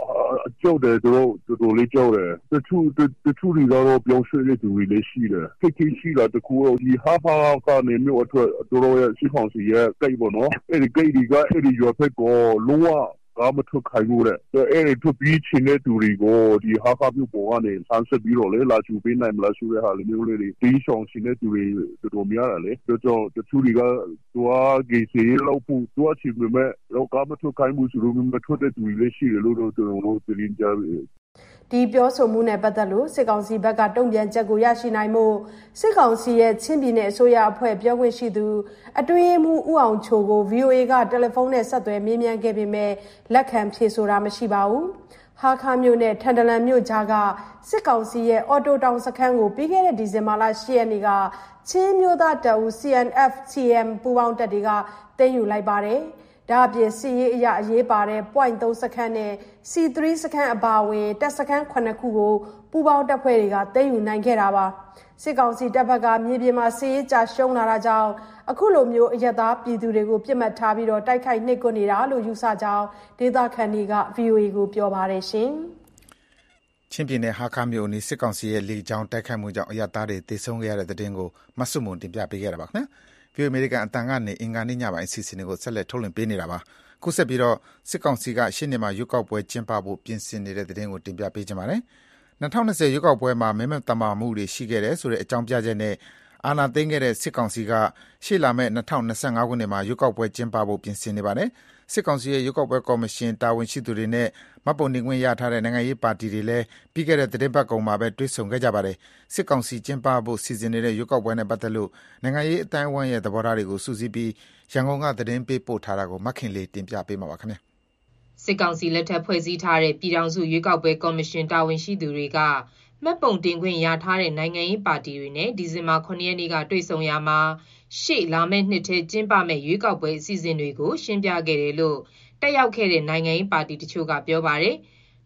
ကြောက်တယ်တော်တော်လေးကြောက်တယ်တချို့တွေကတော့ပြောင်းရွှေ့တဲ့သူတွေလည်းရှိတယ်ခိတ်ရှိတာတကူဒီဟာကနေမြို့အထွက်တော်တော်ရဲ့ရှိဆောင်စီရဲ့ကိတ်ပေါ့နော်အဲ့ဒီကိတ်တွေကအဲ့ဒီရွာဖက်ကိုလုံးဝကားမထွက်ခိုင်းဘူးတဲ့အဲ့ဒီထွက်ပြီးချင်းတဲ့သူတွေကိုဒီဟာပြုတ်ပေါ်ကနေဆန်းစစ်ပြီးတော့လေလာချူပေးနိုင်မလားဆိုတဲ့ဟာလေးမျိုးလေးတွေတီးဆောင်ချင်းတဲ့သူတွေတော်တော်များတယ်လေတချို့တွေကသွားဂေးစီလောက်ဖို့သွားချင်ပေမဲ့တော့ကားမထွက်ခိုင်းဘူးဆိုတော့မထွက်တဲ့သူတွေလည်းရှိတယ်လို့တော်တော်သတင်းကြားဒီပြောဆိုမှုနဲ့ပတ်သက်လို့စစ်ကောင်စီဘက်ကတုံ့ပြန်ချက်ကိုရရှိနိုင်မှုစစ်ကောင်စီရဲ့ချင်းပြည်နယ်အစိုးရအဖွဲ့ပြောခွင့်ရှိသူအတွင်းမှုဦးအောင်ချိုကို VOA ကတယ်လီဖုန်းနဲ့ဆက်သွယ်မေးမြန်းခဲ့ပေမဲ့လက်ခံဖြေဆိုတာမရှိပါဘူး။ဟာခါမြို့နဲ့ထန်တလန်မြို့ကြားကစစ်ကောင်စီရဲ့အော်တိုတောင်စခန်းကိုပြီးခဲ့တဲ့ဒီဇင်ဘာလ10ရက်နေ့ကချင်းမျိုးသားတပ်ဦး CNF-CM ပူးပေါင်းတပ်တွေကသိမ်းယူလိုက်ပါတယ်။ဒါအပြင်စစ်ရေးအရာအရေးပါတဲ့ point 3စခန်းနဲ့ C3 စခန်းအပါအဝင်တပ်စခန်း9ခုကိုပူးပေါင်းတပ်ဖွဲ့တွေကသိမ်းယူနိုင်ခဲ့တာပါစစ်ကောင်စီတပ်ဘက်ကမြေပြင်မှာစစ်ရေးကြရှုံးလာတာကြောင့်အခုလိုမျိုးအရက်သားပြည်သူတွေကိုပြစ်မှတ်ထားပြီးတော့တိုက်ခိုက်နှိပ်ကွပ်နေတာလို့ယူဆကြောင်းဒေသခံတွေက VOA ကိုပြောပါတယ်ရှင်ချင်းပြည်နယ်ဟာခါမြို့နေစစ်ကောင်စီရဲ့လေကြောင်းတိုက်ခိုက်မှုကြောင့်အရက်သားတွေတေဆုံးခဲ့ရတဲ့တဲ့တင်ကိုမဆုမွန်တင်ပြပေးခဲ့တာပါခင်ဗျာပြည်အမေရိကန်အတန်ကနေအင်္ဂါနေ့ညပိုင်းအစီအစဉ်တွေကိုဆက်လက်ထုတ်လွှင့်ပေးနေတာပါခုဆက်ပြီးတော့စစ်ကောင်စီကရှင်းနေမှာရွေးကောက်ပွဲကျင်းပဖို့ပြင်ဆင်နေတဲ့တဲ့တင်ကိုတင်ပြပေးကြပါမယ်2020ရွေးကောက်ပွဲမှာမဲမတမာမှုတွေရှိခဲ့တယ်ဆိုတဲ့အကြောင်းပြချက်နဲ့အာဏာသိမ်းခဲ့တဲ့စစ်ကောင်စီကရှေ့လာမယ့်2025ခုနှစ်မှာရွေးကောက်ပွဲကျင်းပဖို့ပြင်ဆင်နေပါတယ်စစ်ကောင်စီရဲ့ရွေးကောက်ပွဲကော်မရှင်တာဝန်ရှိသူတွေနဲ့မှတ်ပုံတင်ခွင့်ရထားတဲ့နိုင်ငံရေးပါတီတွေလည်းပြီးခဲ့တဲ့သတင်းပတ်ကုန်မှာပဲတွေ့ဆုံခဲ့ကြပါတယ်စစ်ကောင်စီကျင်းပဖို့စီစဉ်နေတဲ့ရွေးကောက်ပွဲနဲ့ပတ်သက်လို့နိုင်ငံရေးအတိုင်းအဝိုင်းရဲ့သဘောထားတွေကိုစုစည်းပြီးရန်ကုန်ကသတင်းပေးပို့ထားတာကိုမခင်လေးတင်ပြပေးမှာပါခင်ဗျာစစ်ကောင်စီလက်ထက်ဖွဲ့စည်းထားတဲ့ပြည်ထောင်စုရွေးကောက်ပွဲကော်မရှင်တာဝန်ရှိသူတွေကမှတ်ပုံတင်ခွင့်ရထားတဲ့နိုင်ငံရေးပါတီတွေနဲ့ဒီဇင်ဘာ9ရက်နေ့ကတွေ့ဆုံရာမှာရှေ့လာမယ့်နှစ်ထဲကျင်းပမယ့်ရွေးကောက်ပွဲအစီအစဉ်တွေကိုရှင်းပြခဲ့တယ်လို့တက်ရောက်ခဲ့တဲ့နိုင်ငံရေးပါတီတချို့ကပြောပါတယ်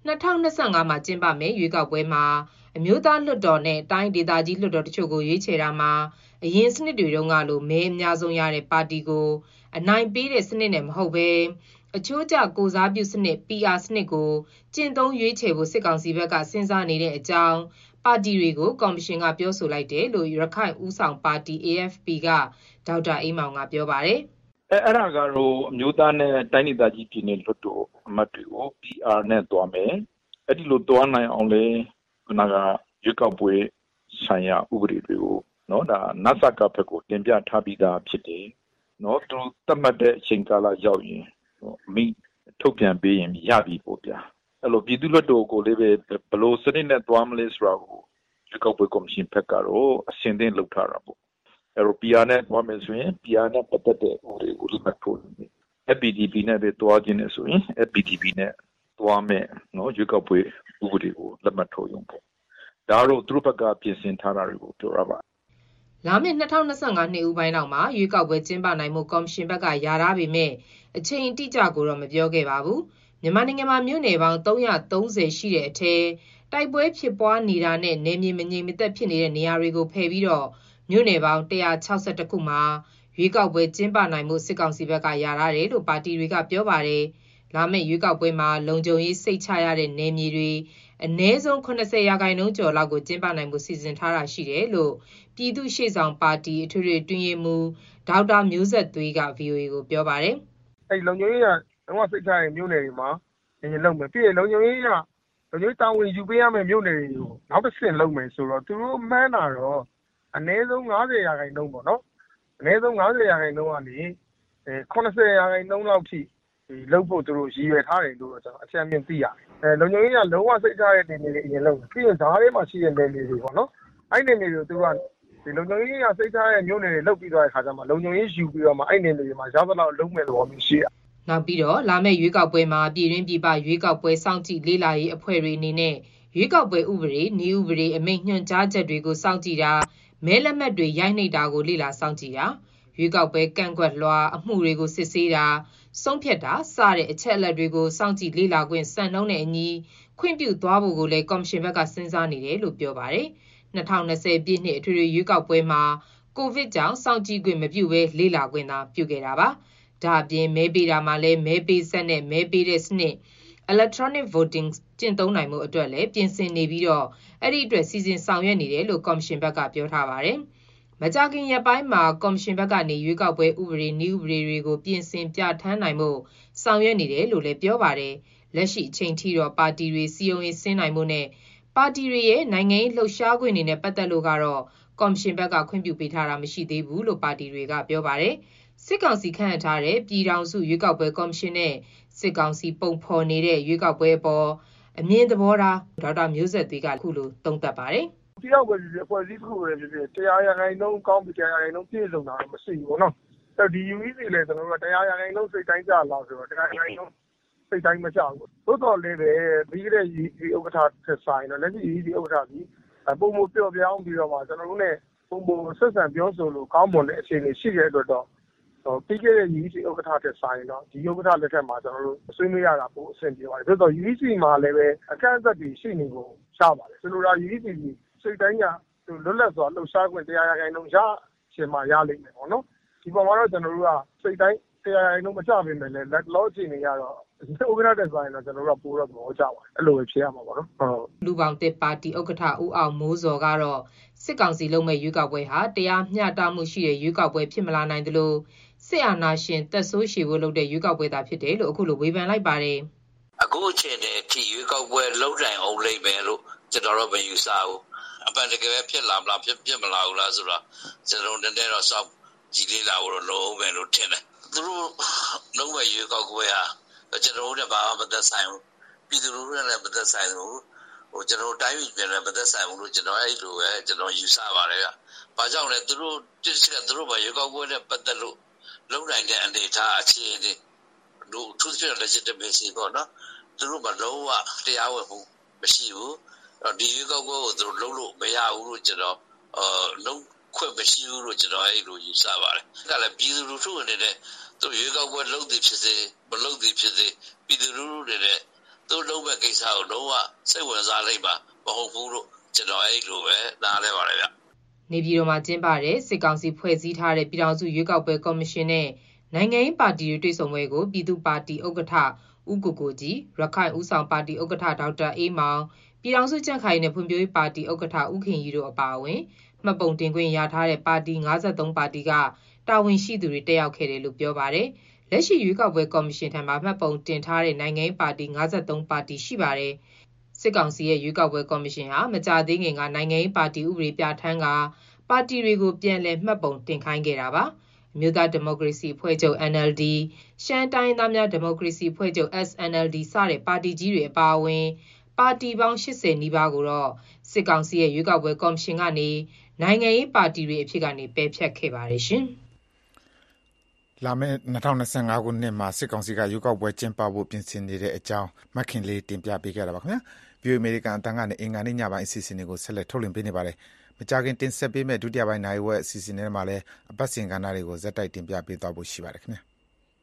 2025မှာကျင်းပမယ့်ရွေးကောက်ပွဲမှာအမျိုးသားလွှတ်တော်နဲ့တိုင်းဒေသကြီးလွှတ်တော်တချို့ကိုရွေးချယ်တာမှာအရင်စနစ်တွေတုန်းကလိုမဲအများဆုံးရတဲ့ပါတီကိုအနိုင်ပေးတဲ့စနစ်နဲ့မဟုတ်ဘဲအချိုးကျကိုစားပြုစနစ် PR စနစ်ကိုကျင့်သုံးရွေးချယ်ဖို့စစ်ကောင်စီဘက်ကစဉ်းစားနေတဲ့အကြောင်းပါတီတွေကိုကော်မရှင်ကပြောဆိုလိုက်တယ်လို့ရခိုင်ဦးဆောင်ပါတီ AFP ကဒေါက်တာအေးမောင်ကပြောပါတယ်အဲ့ဒါကတော့အမျိုးသားနဲ့တိုင်းဒေသကြီးပြည်နယ်လွှတ်တော်အမတ်တွေကို PR နဲ့တွားမယ်အဲ့ဒီလိုတွားနိုင်အောင်လဲခုနကရွေးကောက်ပွဲဆိုင်ရာဥပဒေတွေကိုเนาะဒါနတ်စကဘက်ကိုတင်ပြထားပြီးသားဖြစ်တယ်เนาะသူသတ်မှတ်တဲ့အချိန်ကာလရောက်ရင်မိထုတ်ပြန်ပေးရင်ရပြီပေါ့ဗျာအဲ့လိုပြည်သူ့လွှတ်တော်ကိုလည်းပဲဘလို့စနစ်နဲ့တွားမလဲဆိုတာကိုရွေးကောက်ပွဲကော်မရှင်ဘက်ကတော့အစင်းသင်းလုပ်ထားတာပေါ့အဲ့တော့ PR နဲ့တွားမယ်ဆိုရင် PR နဲ့ပတ်သက်တဲ့ဥပဒေကိုလက်မှတ်ထိုးနေ FPTP နဲ့ပဲတွားခြင်းနဲ့ဆိုရင် FPTP နဲ့တွားမယ်နော်ရွေးကောက်ပွဲဥပဒေကိုလက်မှတ်ထိုးရုံပေါ့ဒါတော့သူတို့ဘက်ကပြင်ဆင်ထားတာတွေကိုပြောရပါလာမယ့်2025နှစ်ဦးပိုင်းလောက်မှာရွေးကောက်ပွဲကျင်းပနိုင်မှုကော်မရှင်ဘက်ကယာထားပေမဲ့အချိန်အတိအကျကိုတော့မပြောခဲ့ပါဘူးမြန်မာနိုင်ငံမှာမြို့နယ်ပေါင်း330ရှိတဲ့အထက်တိုက်ပွဲဖြစ်ပွားနေတာနဲ့နယ်မြေမငြိမ်မသက်ဖြစ်နေတဲ့နေရာတွေကိုဖယ်ပြီးတော့မြို့နယ်ပေါင်း162ခုမှာရွေးကောက်ပွဲကျင်းပနိုင်မှုစစ်ကောင်စီဘက်ကယာထားတယ်လို့ပါတီတွေကပြောပါတယ်လာမယ့်ရွေးကောက်ပွဲမှာလုံခြုံရေးစိတ်ချရတဲ့နယ်မြေတွေအနည်းဆုံး80%ကျော်လောက်ကိုကျင်းပနိုင်မှုစီစဉ်ထားတာရှိတယ်လို့ပြည်သူ့ရှေ့ဆောင်ပါတီအထွေထွေတွင်ရေးမှူးဒေါက်တာမျိုးဆက်သွေးက VOA ကိုပြောပါတယ်အဲ့လုံခြုံရေးကတော့စိတ်ချရတဲ့မြို့နယ်တွေမှာရင်လုံးမယ်ပြီးရင်လုံခြုံရေးတာဝန်ယူပေးရမယ့်မြို့နယ်တွေကိုနောက်တစ်ဆင့်လုပ်မယ်ဆိုတော့သူတို့မှန်းတာတော့အနည်းဆုံး90%ပေါ့နော်အနည်းဆုံး90%ကနေ80%လောက်ထိလုပ်ဖို့သူတို့ရည်ရွယ်ထားတယ်လို့ကျွန်တော်အချမ်းမြင်သိရတယ်လုံခြုံရေးကလုံးဝစိတ်ချရတဲ့နေနေအရင်လုပ်ပြီးရင်ဓာတ်ထဲမှာရှိတဲ့နေနေတွေပေါ့နော်အဲ့နေနေတွေသူကဒီလုံခြုံရေးကစိတ်ချရတဲ့မြို့နယ်တွေလုပ်ပြီးသွားတဲ့ခါကျမှလုံခြုံရေးယူပြီးတော့မှအဲ့နေနေတွေမှာရသလောက်လုံးမဲ့သဘောမျိုးရှိရနောက်ပြီးတော့လာမယ့်ရွေးကောက်ပွဲမှာပြည်တွင်းပြည်ပရွေးကောက်ပွဲစောင့်ကြည့်လေ့လာရေးအဖွဲ့တွေအနေနဲ့ရွေးကောက်ပွဲဥပဒေ၊နည်းဥပဒေအမိန့်ညွှန်ကြားချက်တွေကိုစောင့်ကြည့်တာမဲလက်မှတ်တွေရိုက်နှိပ်တာကိုလေ့လာစောင့်ကြည့်တာရွေးကောက်ပွဲကန့်ကွက်လွှာအမှုတွေကိုစစ်ဆေးတာဆုံးဖြတ်တာစတဲ့အချက်အလက်တွေကိုစောင့်ကြည့်လေ့လာခွင့်စံနှုန်းနဲ့အညီခွင့်ပြုသွားဖို့ကိုလည်းကော်မရှင်ဘက်ကစဉ်းစားနေတယ်လို့ပြောပါတယ်2020ပြည့်နှစ်အထွေထွေရွေးကောက်ပွဲမှာကိုဗစ်ကြောင့်စောင့်ကြည့်ခွင့်မပြုဘဲလေ့လာခွင့်သာပြုခဲ့တာပါဒါအပြင်မဲပေးတာမှာလည်းမဲပေးဆက်နဲ့မဲပေးတဲ့စနစ် electronic voting ကျင့်သုံးနိုင်မှုအတွက်လည်းပြင်ဆင်နေပြီးတော့အဲ့ဒီအတွက်စီစဉ်ဆောင်ရွက်နေတယ်လို့ကော်မရှင်ဘက်ကပြောထားပါတယ်။မကြာခင်ရက်ပိုင်းမှာကော်မရှင်ဘက်ကနေရွေးကောက်ပွဲဥပဒေနည်းဥပဒေတွေကိုပြင်ဆင်ပြဋ္ဌာန်းနိုင်မှုဆောင်ရွက်နေတယ်လို့လည်းပြောပါတယ်။လက်ရှိအချိန်ထိတော့ပါတီတွေစီယုံရေးဆင်းနိုင်မှုနဲ့ပါတီတွေရဲ့နိုင်ငံရေးလှုပ်ရှားခွင့်တွေနဲ့ပတ်သက်လို့ကတော့ကော်မရှင်ဘက်ကခွင့်ပြုပေးထားတာမရှိသေးဘူးလို့ပါတီတွေကပြောပါတယ်။စစ်ကောင်စီခန့်ထားတဲ့ပြည်ထောင်စုရွေးကောက်ပွဲကော်မရှင်နဲ့စစ်ကောင်စီပုံဖော်နေတဲ့ရွေးကောက်ပွဲပေါ်အမြင်သဘောထားဒေါက်တာမျိုးဆက်သွေးကခုလိုသုံးသပ်ပါတယ်။တယောက်ပဲဒီအဖွဲ့အစည်းတစ်ခုပဲဖြစ်ဖြစ်တရားရဂိုင်လုံးကောင်းပြီးတရားရဂိုင်လုံးပြည့်စုံတာတော့မရှိဘူးနော်။အဲ့ဒီ UEC လည်းကျွန်တော်တို့တရားရဂိုင်လုံးစိတ်တိုင်းကြလာဆိုတော့တရားရဂိုင်လုံးစိတ်တိုင်းမကြဘူး။သို့တော်လည်းပဲပြီးတဲ့ UEC ဥက္ကဋ္ဌထက်ဆိုင်တော့လက်ရှိ UEC ဥက္ကဋ္ဌကြီးပုံမပြော့ပြောင်းပြီးတော့မှကျွန်တော်တို့ ਨੇ ပုံဆက်ဆံပြောဆိုလို့ကောင်းမွန်တဲ့အခြေအနေရှိတဲ့အတွက်တော့ပြီးခဲ့တဲ့ UEC ဥက္ကဋ္ဌထက်ဆိုင်တော့ဒီဥက္ကဋ္ဌလက်ထက်မှာကျွန်တော်တို့ဆွေးနွေးရတာပိုအဆင်ပြေပါတယ်။ဒါဆိုတော့ UEC မှာလည်းပဲအခက်အခဲတွေရှိနေဖို့ရှားပါတယ်။ဆိုလိုတာ UEC စိတ်တိုင်းကလွတ်လပ်စွာလှုပ်ရှားခွင့်တရားရဂိုင်လုံးရရှင်မှာရလိမ့်မယ်ပေါ့နော်။ဒီပေါ်မှာတော့ကျွန်တော်တို့ကစိတ်တိုင်းတရားရဂိုင်လုံးမချပေးမယ်လေလက်လောအခြေအနေရတော့ဥက္ကဋ္ဌတက်ဆိုင်တော့ကျွန်တော်တို့ကပိုတော့သဘောကျပါတယ်။အဲ့လိုပဲဖြစ်ရမှာပေါ့နော်။ဟုတ်လူပေါင်းတစ်ပါတီဥက္ကဋ္ဌဦးအောင်မိုးစော်ကတော့စစ်ကောင်စီလုံးမဲ့ရွေးကောက်ပွဲဟာတရားမျှတမှုရှိတဲ့ရွေးကောက်ပွဲဖြစ်မလာနိုင်သလိုစစ်အာဏာရှင်တပ်ဆိုးရှည်ဖို့လုပ်တဲ့ရွေးကောက်ပွဲသာဖြစ်တယ်လို့အခုလိုဝေဖန်လိုက်ပါတယ်။အခုအချိန်တည်းထိရွေးကောက်ပွဲလုံးနိုင်အောင်လိမ့်မယ်လို့ကျွန်တော်တို့မယူဆဘူး။အပန်တကယ်ပဲဖြစ်လာမလားဖြစ်မလာဘူးလားဆိုတော့ကျွန်တော်တို့တည်းတော့စောင့်ကြည့်လေ့လာဖို့လိုအောင်ပဲလို့ထင်တယ်။သူတို့လုံးမဲ့ရွေးကောက်ပွဲဟာကျွန်တော်တို့ဘာမှမသက်ဆိုင်ဘူး။ပြည်သူလူထုနဲ့လည်းမသက်ဆိုင်ဘူး။ကျွန်တော်တို့တိုင်းပြည်ပြည်နဲ့မသက်ဆိုင်ဘူးလို့ကျွန်တော်အဲ့လိုပဲကျွန်တော်ယူဆပါတယ်က။ဘာကြောင့်လဲသူတို့ဘာရွေးကောက်ပွဲနဲ့ပတ်သက်လို့လုံးနိုင်တဲ့အနေအထားအခြေအနေတို့သူတို့ legitimacy ပေါ့နော်သူတို့ဘာလုံးဝတရားဝင်မှုမရှိဘူးဒီရွေးကောက်ပွဲကိုသူတို့လုံးလို့မရဘူးလို့ကျွန်တော်လုံးခွင့်မရှိဘူးလို့ကျွန်တော်အဲ့လိုယူဆပါတယ်ဒါလည်းပြည်သူလူထုအနေနဲ့သူရွေးကောက်ပွဲလုံးသည်ဖြစ်စေမလုံးသည်ဖြစ်စေပြည်သူလူထုတွေနဲ့သူလုံးမဲ့ကိစ္စကိုလုံးဝစိတ်ဝင်စားလိုက်ပါမဟုတ်ဘူးလို့ကျွန်တော်အဲ့လိုပဲနားလဲပါတယ်ဗျနေပြည်တော်မှာကျင်းပတဲ့စစ်ကောင်စီဖွဲ့စည်းထားတဲ့ပြည်ထောင်စုရွေးကောက်ပွဲကော်မရှင်နဲ့နိုင်ငံရေးပါတီတွေတွေ့ဆုံပွဲကိုပြည်သူ့ပါတီဥက္ကဋ္ဌဦးကိုကိုကြီးရခိုင်ဦးဆောင်ပါတီဥက္ကဋ္ဌဒေါက်တာအေးမောင်ပြည်ထောင်စုကြံ့ခိုင်နဲ့ဖွံ့ဖြိုးရေးပါတီဥက္ကဋ္ဌဦးခင်ရီတို့အပါအဝင်မှတ်ပုံတင်ခွင့်ရထားတဲ့ပါတီ53ပါတီကတာဝန်ရှိသူတွေတက်ရောက်ခဲ့တယ်လို့ပြောပါတယ်။လက်ရှိရွေးကောက်ပွဲကော်မရှင်ထံမှမှတ်ပုံတင်ထားတဲ့နိုင်ငံရေးပါတီ53ပါတီရှိပါတယ်။စစ်ကောင်စီရဲ့ရွေးကောက်ပွဲကော်မရှင်ဟာမကြာသေးခင်ကနိုင်ငံရေးပါတီဥပဒေပြဋ္ဌာန်းကပါတီတွေကိုပြန်လည်မှတ်ပုံတင်ခိုင်းခဲ့တာပါအမျိုးသားဒီမိုကရေစီအဖွဲ့ချုပ် NLD ရှမ်းတိုင်းသားများဒီမိုကရေစီအဖွဲ့ချုပ် SNLD စတဲ့ပါတီကြီးတွေအပါအဝင်ပါတီပေါင်း80နီးပါးကိုတော့စစ်ကောင်စီရဲ့ရွေးကောက်ပွဲကော်မရှင်ကနေနိုင်ငံရေးပါတီတွေအဖြစ်ကနေပယ်ဖျက်ခဲ့ပါတယ်ရှင်လာမယ့်2025ခုနှစ်မှာစစ်ကောင်စီကရွေးကောက်ပွဲကျင်းပဖို့ပြင်ဆင်နေတဲ့အကြောင်းမခင်လေးတင်ပြပေးခဲ့တာပါခင်ဗျာ။ VOA American အတန်းကနေအင်္ဂါနေ့ညပိုင်းအစီအစဉ်တွေကိုဆက်လက်ထုတ်လွှင့်ပေးနေပါတယ်။မကြာခင်တင်ဆက်ပေးမယ့်ဒုတိယပိုင်းနိုင်ဝက်အစီအစဉ်တွေမှာလည်းအပတ်စဉ်ကဏ္ဍတွေကိုဇက်တိုက်တင်ပြပေးသွားဖို့ရှိပါတယ်ခင်ဗျာ။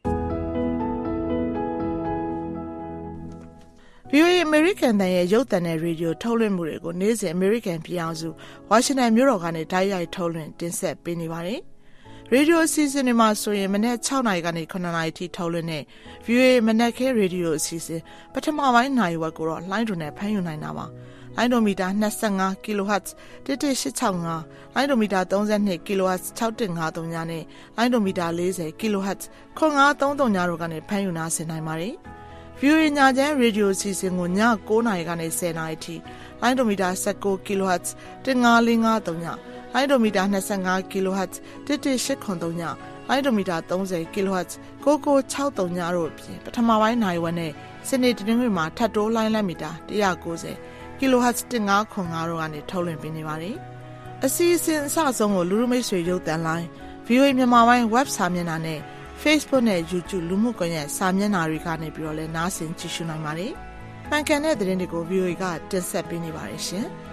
VOA American တန်ရဲ့ရုပ်သံနဲ့ရေဒီယိုထုတ်လွှင့်မှုတွေကိုနေ့စဉ် American ပြည်အောင်စုဝါရှင်တန်မြို့တော်ကနေတိုက်ရိုက်ထုတ်လွှင့်တင်ဆက်ပေးနေပါတယ်။ရေဒီယိုအစီအစဉ်တွေမှာဆိုရင်မနက်6နာရီကနေ9နာရီထိထုတ်လွှင့်တဲ့ VOA မနက်ခင်းရေဒီယိုအစီအစဉ်ပထမပိုင်းနိုင်ဝက်ကိုတော့လိုင်းဒိုနဲ့ဖမ်းယူနိုင်တာပါ။လိုင်းဒိုမီတာ25 kHz 11865လိုင်းဒိုမီတာ32 kHz 6153ညနဲ့လိုင်းဒိုမီတာ40 kHz 9533ညတို့ကနေဖမ်းယူနာဆင်နိုင်ပါတယ်။ VOA ညချမ်းရေဒီယိုအစီအစဉ်ကိုည9နာရီကနေ10နာရီထိလိုင်းဒိုမီတာ19 kHz 15453ညလိုင်းဒိုမီတာ25 kHz 11883ညလိုင်းဒိုမီတာ30 kHz 9963ညတို့အပြင်ပထမပိုင်းနိုင်ဝက်နဲ့စနေတနင်္ဂနွေမှာထပ်တိုးလိုင်းလက်မီတာ190 kHz 1505တို့ကနေထုတ်လွှင့်ပေးနေပါတယ်။အစီအစဉ်အစဆုံးကိုလူလူမိတ်ဆွေရုပ်သံလိုင်း VOA မြန်မာပိုင်း web စာမျက်နှာနဲ့ Facebook နဲ့ YouTube လူမှုကွန်ရက်စာမျက်နှာတွေကနေပြီးတော့လည်းနားဆင်ကြည့်ရှုနိုင်ပါတယ်။မှန်ကန်တဲ့သတင်းတွေကို VOA ကတင်ဆက်ပေးနေပါတယ်ရှင်။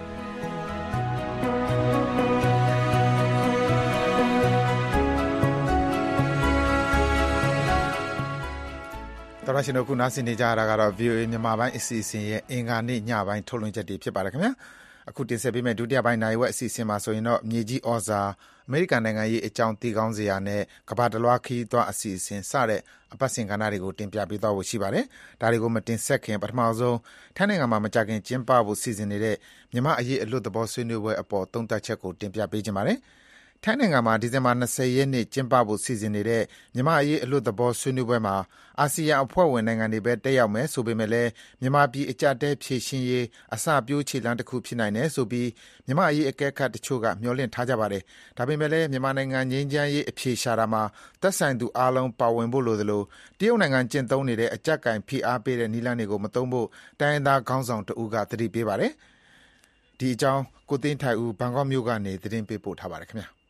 တော်ရရှင်တို့ခုနားဆင်နေကြရတာကတော့ VOA မြန်မာပိုင်းအစီအစဉ်ရဲ့အင်္ဂါနေ့ညပိုင်းထုတ်လွှင့်ချက်တွေဖြစ်ပါတယ်ခင်ဗျာအခုတင်ဆက်ပေးမယ့်ဒုတိယပိုင်းနိုင်ဝက်အစီအစဉ်မှာဆိုရင်တော့မြေကြီးဩဇာအမေရိကန်နိုင်ငံရေးအကြောင်းသိကောင်းစရာနဲ့ကမ္ဘာတလွှားခရီးသွားအစီအစဉ်စတဲ့အပတ်စဉ်ကဏ္ဍတွေကိုတင်ပြပေးသွားဖို့ရှိပါတယ်။ဒါတွေကိုမတင်ဆက်ခင်ပထမဆုံးထိုင်းနိုင်ငံမှာမကြာခင်ကျင်းပဖို့စီစဉ်နေတဲ့မြန်မာအရေးအလွတ်သဘောဆွေးနွေးပွဲအပေါ်သုံးသပ်ချက်ကိုတင်ပြပေးခြင်းပါတယ်။ထိုင်းနိုင်ငံမှာဒီဇင်ဘာ20ရက်နေ့ကျင်းပဖို့စီစဉ်နေတဲ့မြန်မာအရေးအလွတ်သဘောဆွေးနွေးပွဲမှာအာဆီယံအဖွဲ့ဝင်နိုင်ငံတွေပဲတက်ရောက်မယ်ဆိုပေမဲ့လည်းမြန်မာပြည်အကြက်တဲဖြည့်ရှင်းရေးအစပြိုးခြေလှမ်းတစ်ခုဖြစ်နိုင်တယ်ဆိုပြီးမြန်မာအရေးအကဲခတ်တချို့ကမျှော်လင့်ထားကြပါတယ်။ဒါပေမဲ့လည်းမြန်မာနိုင်ငံငြိမ်းချမ်းရေးအဖြေရှာတာမှာသက်ဆိုင်သူအားလုံးပါဝင်ဖို့လိုသလိုတရုတ်နိုင်ငံကျင့်သုံးနေတဲ့အကြက်ကင်ဖိအားပေးတဲ့နည်းလမ်းတွေကိုမသုံးဖို့တိုင်းရင်းသားခေါင်းဆောင်တဦးကသတိပေးပါတယ်။ဒီအကြောင်းကိုသိန်းထိုင်ဦးဘန်ကောက်မြို့ကနေသတင်းပေးပို့ထားပါတယ်ခင်ဗျာ။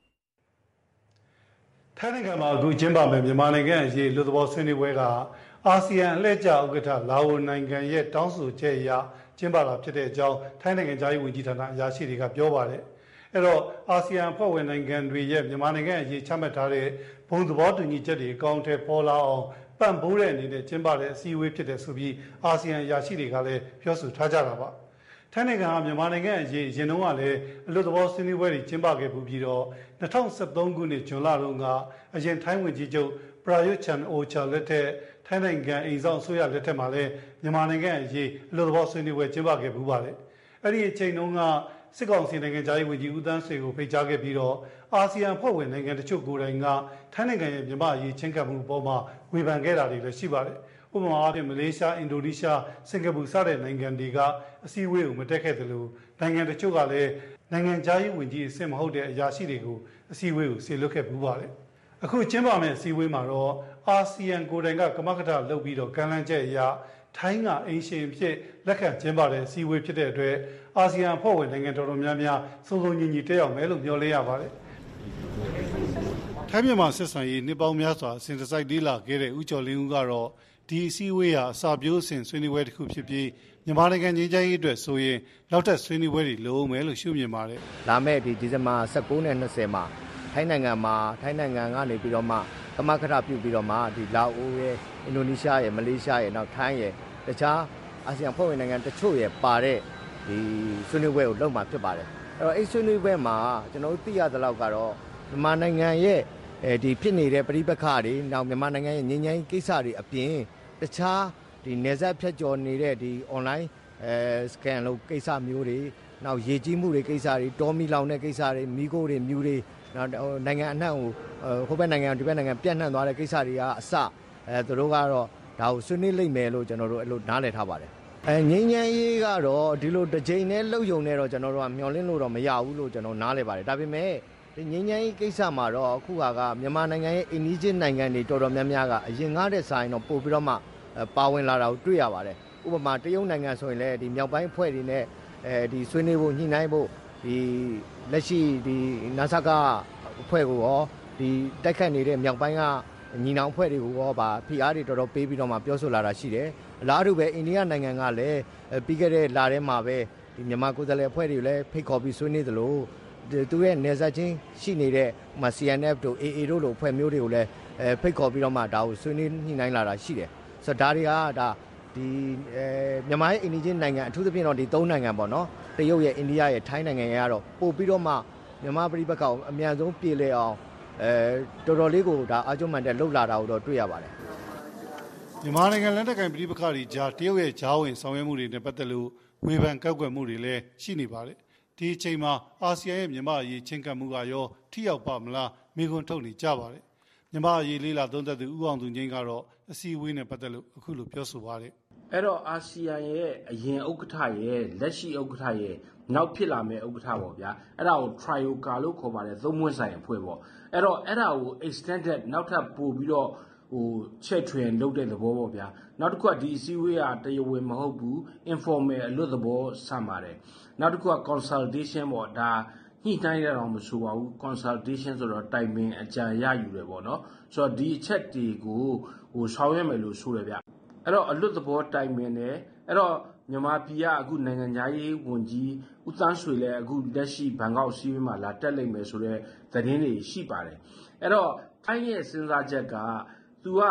ထိုင်းနိုင်ငံမှာအခုကျင်းပမယ်မြန်မာနိုင်ငံအရေးလူသဘောဆွေးနွေးပွဲကအာဆီယံအလှည့်ကျဥက္ကဋ္ဌလာအိုနိုင်ငံရဲ့တောင်းဆိုချက်အရကျင်းပလာဖြစ်တဲ့အကြောင်းထိုင်းနိုင်ငံသားရေးဝန်ကြီးဌာနအရာရှိတွေကပြောပါတယ်။အဲ့တော့အာဆီယံအဖွဲ့ဝင်နိုင်ငံတွေရဲ့မြန်မာနိုင်ငံအရေးချမှတ်ထားတဲ့ဘုံသဘောတူညီချက်တွေအကောင့်ထဲပေါ်လာအောင်ပံ့ပိုးတဲ့အနေနဲ့ကျင်းပတဲ့အစည်းအဝေးဖြစ်တဲ့ဆိုပြီးအာဆီယံအရာရှိတွေကလည်းပြောဆိုထားကြတာပါ။ထိုင်းနိုင်ငံဟာမြန်မာနိုင်ငံအရေးရင်တုန်းကလည်းအလွတ်သဘောဆွေးနွေးပွဲတွေကျင်းပခဲ့ပြီးတော့2013ခုနှစ်ဇွန်လတုန်းကအရင်ထိုင်းဝန်ကြီးချုပ်ပရာယွတ်ချန်အိုချာလက်ထက်ထိုင်းနိုင်ငံအိမ်ဆောင်အစိုးရလက်ထက်မှာလည်းမြန်မာနိုင်ငံအရေးအလွတ်သဘောဆွေးနွေးပွဲကျင်းပခဲ့ပူပါတယ်။အဲ့ဒီအချိန်တုန်းကစစ်ကောင်စီနိုင်ငံသားရေးဝန်ကြီးဦးသန်းဆွေကိုဖိတ်ကြားခဲ့ပြီးတော့အာဆီယံဖွဲ့ဝင်နိုင်ငံတချို့ကိုယ်တိုင်ကထိုင်းနိုင်ငံရဲ့မြန်မာအရေးချင်းကပ်မှုအပေါ်မှာဝေဖန်ခဲ့တာတွေလည်းရှိပါတယ်။ဥပမာအားဖြင့်မလေးရှားအင်ဒိုနီးရှားစင်ကာပူစတဲ့နိုင်ငံတွေကအစည်းအဝေးကိုမတက်ခဲ့သလိုနိုင်ငံတချို့ကလည်းနိုင်ငံခြားရေးဝန်ကြီးအဆင့်မဟုတ်တဲ့အရာရှိတွေကိုအစည်းအဝေးကိုဆေလွတ်ခဲ့ပူပါတယ်။အခုကျင်းပမယ့်အစည်းအဝေးမှာတော့အာဆီယံကိုယ်တိုင်ကကမကထလုပ်ပြီးတော့ကမ်းလှမ်းချက်အရထိုင်းကအင်ရှင်ဖြစ်လက်ခံကျင်းပတဲ့အစည်းအဝေးဖြစ်တဲ့အတွက်အာဆီယံအဖွဲ့ဝင်နိုင်ငံတော်တော်များများစုံစုံညီညီတက်ရောက်မယ်လို့မျှော်လင့်ရပါတယ်။ထိုင်းမြန်မာဆက်ဆံရေးနှစ်ပေါင်းများစွာအစဉ်တစိုက်လေးလာခဲ့တဲ့ဦးကျော်လင်းဦးကတော့ဒီအစည်းအဝေးဟာအစာပြိုးအစဉ်ဆွေးနွေးပွဲတစ်ခုဖြစ်ပြီးမြန်မာနိုင်ငံငြိမ်းချမ်းရေးအတွက်ဆိုရင်နောက်ထပ်ဆွေးနွေးပွဲတွေလိုမယ်လို့ရှုမြင်ပါတယ်။လာမယ့်ဒီဇင်ဘာ19နဲ့20မှာထိုင်းနိုင်ငံကနေပြီးတော့မှကမကထပြုပြီးတော့မှဒီလာအိုရဲ့အင်ဒိုနီးရှားရဲ့မလေးရှားရဲ့နောက်ထိုင်းရဲ့တခြားအာဆီယံဖွဲ့ဝင်နိုင်ငံတချို့ရဲ့ပါတဲ့ဒီဆွေးနွေးပွဲကိုလုပ်မှာဖြစ်ပါတယ်။အဲ့တော့အဲ့ဆွေးနွေးပွဲမှာကျွန်တော်တို့သိရသလောက်ကတော့မြန်မာနိုင်ငံရဲ့ဒီဖြစ်နေတဲ့ပြည်ပခါတွေနောက်မြန်မာနိုင်ငံရဲ့ငြိမ်းချမ်းရေးကိစ္စတွေအပြင်တခြားဒီနယ်စပ်ဖြတ်ကျော်နေတဲ့ဒီ online scan လို့ကိစ္စမျိုးတွေနောက်ရေကြီးမှုတွေကိစ္စတွေတောမီလောင်တဲ့ကိစ္စတွေမိခိုးတွေမြူတွေနောက်နိုင်ငံအနှံ့ကိုဟိုဘက်နိုင်ငံဒီဘက်နိုင်ငံပြန့်နှံ့သွားတဲ့ကိစ္စတွေကအစသူတို့ကတော့ဒါကိုဆွေးနွေးလိမ့်မယ်လို့ကျွန်တော်တို့အဲ့လိုနားလည်ထားပါတယ်ငြိမ်းချမ်းရေးကတော့ဒီလိုတစ်ချိန်နဲ့လှုပ်ယုံနေတော့ကျွန်တော်တို့ကမျှော်လင့်လို့တော့မရဘူးလို့ကျွန်တော်နားလည်ပါတယ်ဒါပေမဲ့ဒီငြိမ်းချမ်းရေးကိစ္စမှာတော့အခုကမြန်မာနိုင်ငံရဲ့အိန္ဒိယနိုင်ငံတွေတော်တော်များများကအရင်ငားတဲ့ဆိုင်တော့ပို့ပြီးတော့မှပါဝင်လာတာကိုတွေ့ရပါတယ်ဥပမာတရုတ်နိုင်ငံဆိုရင်လည်းဒီမြောက်ပိုင်းအဖွဲ့တွေနဲ့ဒီဆွေးနွေးဖို့ညှိနှိုင်းဖို့ဒီလက်ရှိဒီနာဆာကအဖွဲ့ကိုရောဒီတိုက်ခတ်နေတဲ့မြောက်ပိုင်းကညီနောင်အဖွဲ့တွေကိုရောဗာဖိအားတွေတော်တော်ပေးပြီးတော့မှပြောဆိုလာတာရှိတယ်အလားတူပဲအိန္ဒိယနိုင်ငံကလည်းပြီးခဲ့တဲ့လထဲမှာပဲဒီမြန်မာကိုယ်စားလှယ်အဖွဲ့တွေလည်းဖိတ်ခေါ်ပြီးဆွေးနွေးသလိုသူရဲ့နေဆက်ချင်းရှိနေတဲ့CNF တို့ AA တို့လိုအဖွဲ့မျိုးတွေကိုလည်းဖိတ်ခေါ်ပြီးတော့မှဒါကိုဆွေးနွေးညှိနှိုင်းလာတာရှိတယ်ဆိုတော့ဒါတွေကဒါဒီမြန်မာရဲ့အိန္ဒိယနိုင်ငံအထူးသဖြင့်တော့ဒီ၃နိုင်ငံပေါ့နော်တရုတ်ရဲ့အိန္ဒိယရဲ့ထိုင်းနိုင်ငံရဲ့ကတော့ပို့ပြီးတော့မှမြန်မာပြည်ပကောက်အများဆုံးပြည်လဲအောင်တော်တော်လေးကိုဒါအာကျုံမှန်တဲ့လှုပ်လာတာကိုတော့တွေ့ရပါတယ်မြန်မာနိုင်ငံလက်နက်ကင်ပြည်ပခါတွေကြားတရုတ်ရဲ့ဂျားဝင်ဆောင်ရွက်မှုတွေနဲ့ပတ်သက်လို့ဝေဖန်ကောက်ကွယ်မှုတွေလည်းရှိနေပါတယ်ဒီအချိန်မှာအာဆီယံရဲ့မြန်မာအရေးချင်းကပ်မှုကရောထိရောက်ပါမလားမေးခွန်းထုတ်နေကြပါတယ်မြန်မာအရေးလေးလာသုံးသပ်သူဦးအောင်သူငိမ့်ကတော့အစီအဝေးနဲ့ပတ်သက်လို့အခုလိုပြောဆိုပါတယ်အဲ့တော့အာဆီယံရဲ့အရင်ဥက္ကဋ္ဌရဲ့လက်ရှိဥက္ကဋ္ဌရဲ့နောက်ဖြစ်လာမယ့်ဥက္ကဋ္ဌပေါ့ဗျာအဲ့ဒါကို Trioca လို့ခေါ်ပါတယ်သုံးပွင့်ဆိုင်အဖွဲ့ပေါ့အဲ့တော့အဲ့ဒါကို extended နောက်ထပ်ပို့ပြီးတော့ချဲ့ထွင်လုပ်တဲ့သဘောပေါ့ဗျာနောက်တစ်ခုကဒီအစည်းအဝေးကတရားဝင်မဟုတ်ဘူး informal အလွတ်သဘောဆံပါတယ်နောက်တစ်ခုက consultation ပေါ့ဒါညှိနှိုင်းရအောင်မဆိုပါဘူး consultation ဆိုတော့တိုင်ပင်အကြံရယူတယ်ပေါ့နော်ဆိုတော့ဒီအချက်တွေကိုဆောင်ရွက်မယ်လို့ဆိုရဗျအဲ့တော့အလွတ်သဘောတိုင်ပင်တယ်အဲ့တော့မြန်မာပြည်ကအခုနိုင်ငံသားရေးဝန်ကြီးဦးသန်းဆွေလည်းအခုလက်ရှိဘန်ကောက်အစည်းအဝေးမှာလာတက်လိမ့်မယ်ဆိုတဲ့သတင်းတွေရှိပါတယ်အဲ့တော့ထိုင်းရဲ့စဉ်းစားချက်ကသူက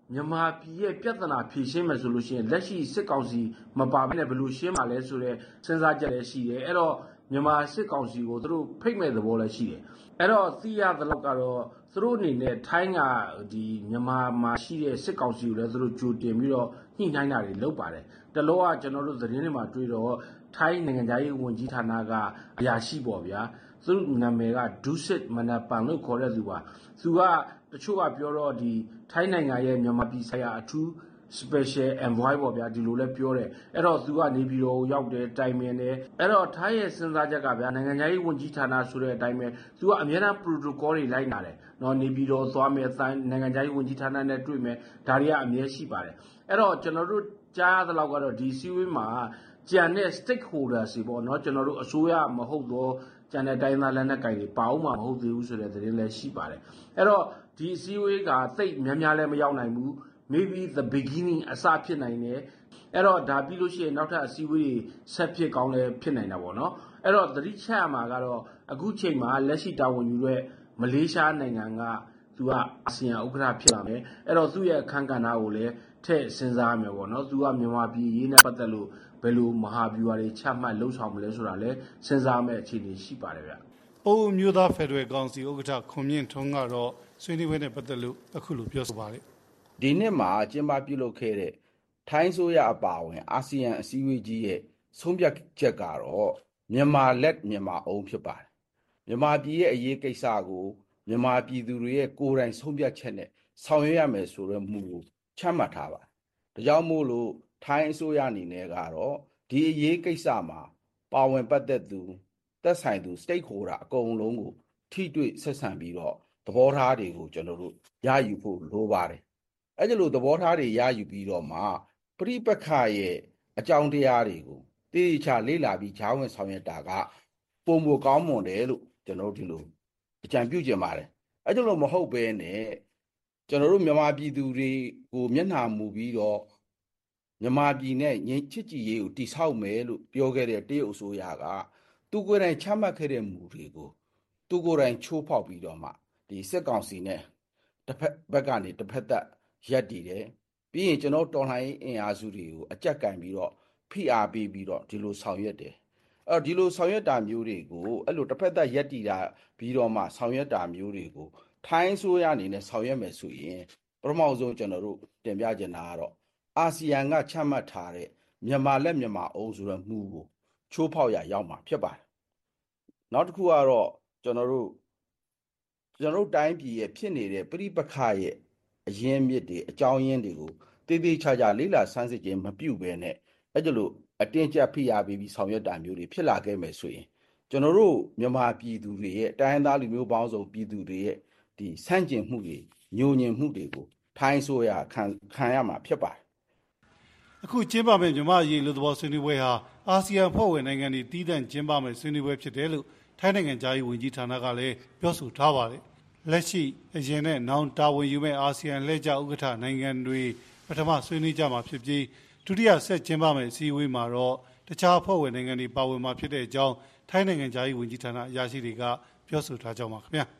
မြန်မာပြည်ရဲ့ပြဿနာဖြေရှင်းမယ်ဆိုလို့ရှိရင်လက်ရှိစစ်ကောင်စီမပါဘဲနဲ့ဘယ်လိုရှင်းမှာလဲဆိုတဲ့စဉ်းစားချက်လည်းရှိတယ်အဲ့တော့မြန်မာစစ်ကောင်စီကိုသူတို့ဖိတ်မဲ့သဘောလည်းရှိတယ်အဲ့တော့သိရသလောက်ကတော့သူတို့အနေနဲ့ထိုင်းကဒီမြန်မာမှာရှိတဲ့စစ်ကောင်စီကိုလည်းသူတို့ကြိုတင်ပြီးတော့ညှိနှိုင်းတာတွေလုပ်ပါတယ်တလောကကျွန်တော်တို့သတင်းတွေမှာတွေ့တော့ထိုင်းနိုင်ငံသားရေးဝန်ကြီးဌာနကအရာရှိပေါ့ဗျာသူတို့နာမည်ကဒုစစ်မနပန်လို့ခေါ်တဲ့သူပါသူကတချို့ကပြောတော့ဒီထိုင်းနိုင်ငံရဲ့မြန်မာပြည်ဆိုင်ရာအထူး special envoy ပေါ့ဗျာဒီလိုလဲပြောတယ်အဲ့တော့သူကနေပြီးတော့ရောက်တယ်တိုင်ပင်တယ်အဲ့တော့ထိုင်းရဲ့စဉ်းစားချက်ကဗျာနိုင်ငံသားရေးဝန်ကြီးဌာနဆိုတဲ့အတိုင်းပဲသူကအများအား protocol တွေလိုက်နာတယ်နော်နေပြီးတော့သွားမယ်နိုင်ငံသားရေးဝန်ကြီးဌာနနဲ့တွေ့မယ်ဒါတွေကအများရှိပါတယ်အဲ့တော့ကျွန်တော်တို့ကြားရသလောက်ကတော့ဒီစီဝေးမှာကျန်တဲ့ stakeholders တွေပေါ့နော်ကျွန်တော်တို့အစိုးရမဟုတ်တော့ကျန်တဲ့တိုင်းသားလက်နက်ကိုင်တွေပါအောင်မဟုတ်သေးဘူးဆိုတဲ့သတင်းလည်းရှိပါတယ်အဲ့တော့ဒီအစည်းအဝေးကသိပ်များများလည်းမရောက်နိုင်ဘူး maybe the beginning အစဖြစ်နိုင်တယ်အဲ့တော့ဒါပြီးလို့ရှိရင်နောက်ထပ်အစည်းအဝေးဆက်ဖြစ်ကောင်းလည်းဖြစ်နိုင်တာပေါ့နော်အဲ့တော့သတိချရမှာကတော့အခုချိန်မှာလက်ရှိတာဝန်ယူတဲ့မလေးရှားနိုင်ငံကသူကအာဆီယံဥက္ကဋ္ဌဖြစ်လာမယ်အဲ့တော့သူ့ရဲ့အခန်းကဏ္ဍကိုလည်းထည့်စဉ်းစားရမယ်ပေါ့နော်သူကမြန်မာပြည်ရေးနဲ့ပတ်သက်လို့ဘယ်လိုမဟာဗျူဟာတွေချမှတ်လှုပ်ဆောင်မလဲဆိုတာလည်းစဉ်းစားမယ့်အခြေအနေရှိပါတယ်ဗျ။အိုးမျိုးသားဖက်ဒရယ်ကောင်စီဥက္ကဋ္ဌခွန်မြင့်ထွန်းကတော့ဆွေးနွေးပွဲနဲ့ပတ်သက်လို့အခုလိုပြောဆိုပါတယ်။ဒီနှစ်မှာကျင်းပပြုလုပ်ခဲ့တဲ့ထိုင်းဆိုရအပါအဝင်အာဆီယံအစည်းအဝေးကြီးရဲ့ဆုံးဖြတ်ချက်ကတော့မြန်မာလက်မြန်မာအုံဖြစ်ပါတယ်။မြန်မာပြည်ရဲ့အရေးကိစ္စကိုမြန်မာပြည်သူတွေရဲ့ကိုယ်တိုင်ဆုံးဖြတ်ချက်နဲ့ဆောင်ရွက်ရမယ်ဆိုတဲ့မူကိုချမှတ်ထားပါတယ်။ဒါကြောင့်မို့လို့ထိုင်းအစိုးရအနေနဲ့ကတော့ဒီအရေးကိစ္စမှာပါဝင်ပတ်သက်သူသက်ဆိုင်သူ stakeholder အကုန်လုံးကိုထိတွေ့ဆက်ဆံပြီးတော့သဘောထားတွေကိုကျွန်တော်တို့ရယူဖို့လိုပါတယ်။အဲ့ဒီလိုသဘောထားတွေရယူပြီးတော့မှပြိပက္ခရဲ့အကြောင်းတရားတွေကိုတည်ချလေ့လာပြီးဂျားဝင်ဆောင်ရွက်တာကပုံမကောင်းမွန်တယ်လို့ကျွန်တော်တို့ဒီလိုအကြံပြုချင်ပါတယ်။အဲ့ဒီလိုမဟုတ်ဘဲနဲ့ကျွန်တော်တို့မြန်မာပြည်သူတွေကိုမျက်နှာမူပြီးတော့မြန်မာပြည်နဲ့ငြိမ်းချစ်ကြည်ရေးကိုတိဆောက်မယ်လို့ပြောခဲ့တဲ့တရုတ်အစိုးရကသူကိုယ်တိုင်ချမှတ်ခဲ့တဲ့မူတွေကိုသူကိုယ်တိုင်ချိုးဖောက်ပြီးတော့မှဒီစစ်ကောင်စီနဲ့တစ်ဖက်ဘက်ကနေတစ်ဖက်သက်ရက်တည်တယ်ပြီးရင်ကျွန်တော်တော်လှန်ရေးအင်အားစုတွေကိုအကြက်ကန်ပြီးတော့ဖိအားပေးပြီးတော့ဒီလိုဆောင်ရွက်တယ်အဲ့တော့ဒီလိုဆောင်ရွက်တာမျိုးတွေကိုအဲ့လိုတစ်ဖက်သက်ရက်တည်တာပြီးတော့မှဆောင်ရွက်တာမျိုးတွေကိုထိုင်းဆိုရအနေနဲ့ဆောင်ရွက်မယ်ဆိုရင်ပထမဆုံးကျွန်တော်တို့တင်ပြချင်တာကတော့အာဆီယံကချမှတ်ထားတဲ့မြန်မာလက်မြန်မာအုံဆိုတဲ့မူကိုချိုးဖောက်ရရောက်မှာဖြစ်ပါတယ်နောက်တစ်ခုကတော့ကျွန်တော်တို့တိုင်းပြည်ရဲ့ဖြစ်နေတဲ့ပြိပက္ခရဲ့အရင်းမြစ်တွေအကြောင်းရင်းတွေကိုတည်တည်ချာချာလေ့လာဆန်းစစ်ခြင်းမပြုဘဲနဲ့အဲ့ဒါလို့အတင်းကျပ်ဖိအားပေးပြီးဆောင်ရွက်တာမျိုးတွေဖြစ်လာခဲ့မယ်ဆိုရင်ကျွန်တော်တို့မြန်မာပြည်သူတွေရဲ့တိုင်းသားလူမျိုးပေါင်းစုံပြည်သူတွေရဲ့ဒီဆန့်ကျင်မှုတွေညှို့ညင်မှုတွေကိုထိုင်းဆိုရခံရမှာဖြစ်ပါတယ်အခုကျင်းပမယ့်မြန်မာရေးလူသဘောဆွေးနွေးပွဲဟာအာဆီယံဖွဲ့ဝင်နိုင်ငံတွေတည်တံ့ကျင်းပမယ့်ဆွေးနွေးပွဲဖြစ်တယ်လို့ထိုင်းနိုင်ငံသားရေးဝန်ကြီးဌာနကလည်းပြောဆိုထားပါတယ်။လက်ရှိအရင်နဲ့နောင်တာဝန်ယူမဲ့အာဆီယံလက်ကျဥက္ကဋ္ဌနိုင်ငံတွေပထမဆွေးနွေးကြမှာဖြစ်ပြီးဒုတိယဆက်ကျင်းပမယ့်အစည်းအဝေးမှာတော့တခြားဖွဲ့ဝင်နိုင်ငံတွေပါဝင်မှာဖြစ်တဲ့အကြောင်းထိုင်းနိုင်ငံသားရေးဝန်ကြီးဌာနအရာရှိတွေကပြောဆိုထားကြပါခင်ဗျာ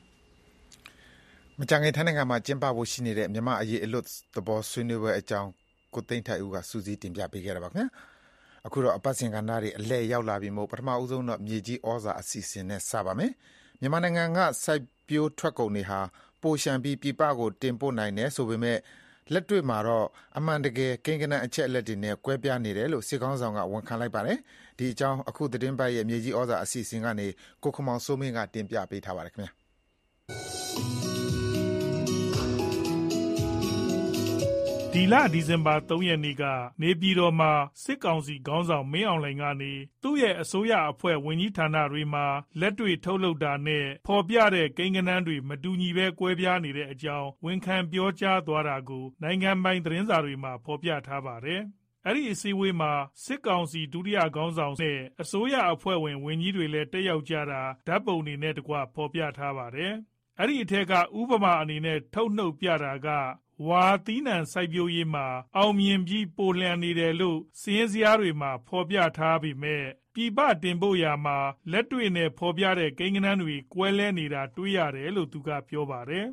။မကြခင်ထိုင်းနိုင်ငံမှာကျင်းပဖို့ရှိနေတဲ့မြန်မာအရေးအလွတ်သဘောဆွေးနွေးပွဲအကြောင်းကိုသိန်းထိုက်ဦးကစူးစီးတင်ပြပေးခဲ့တာပါခင်ဗျာအခုတော့အပတ်စဉ်ကဏ္ဍတွေအလဲရောက်လာပြီမို့ပထမဦးဆုံးတော့မြေကြီးဩဇာအစီအစဉ်နဲ့စပါမယ်မြန်မာနိုင်ငံကစိုက်ပျိုးထွက်ကုန်တွေဟာပိုရှံပြီးပြပကိုတင်ပို့နိုင်တယ်ဆိုပေမဲ့လက်တွေ့မှာတော့အမှန်တကယ်ကိန်းဂဏန်းအချက်အလက်တွေနဲ့ကွဲပြားနေတယ်လို့စစ်ကောင်းဆောင်ကဝန်ခံလိုက်ပါတယ်ဒီအကြောင်းအခုသတင်းပတ်ရဲ့မြေကြီးဩဇာအစီအစဉ်ကနေကိုခမောင်စိုးမင်းကတင်ပြပေးထားပါတယ်ခင်ဗျာဒီလဒီဇင်ဘာ3ရက်နေ့ကနေပြည်တော်မှာစစ်ကောင်စီခေါင်းဆောင်မင်းအောင်လှိုင်ကနေသူ့ရဲ့အစိုးရအဖွဲ့ဝန်ကြီးဌာနတွေမှာလက်တွေ့ထုတ်လုပ်တာနဲ့ဖော်ပြတဲ့ကိန်းဂဏန်းတွေမတူညီပဲကွဲပြားနေတဲ့အကြောင်းဝန်ခံပြောကြားသွားတာကိုနိုင်ငံပိုင်သတင်းစာတွေမှာဖော်ပြထားပါတယ်။အဲ့ဒီအစည်းအဝေးမှာစစ်ကောင်စီဒုတိယခေါင်းဆောင်နဲ့အစိုးရအဖွဲ့ဝင်ဝန်ကြီးတွေလည်းတက်ရောက်ကြတာဓာတ်ပုံတွေနဲ့တကွဖော်ပြထားပါတယ်။အဲ့ဒီအထက်ကဥပမာအနေနဲ့ထုတ်နှုတ်ပြတာကဝါသီးနှံစိုက်ပျိုးရေးမှာအောင်မြင်ပြီးပိုလျံနေတယ်လို့စီးရင်စရာတွေမှာဖော်ပြထားပေမဲ့ပြည်ပတင်ပို့ရာမှာလက်တွေ့နဲ့ဖော်ပြတဲ့ကိန်းဂဏန်းတွေကွဲလဲနေတာတွေ့ရတယ်လို့သူကပြောပါတယ်။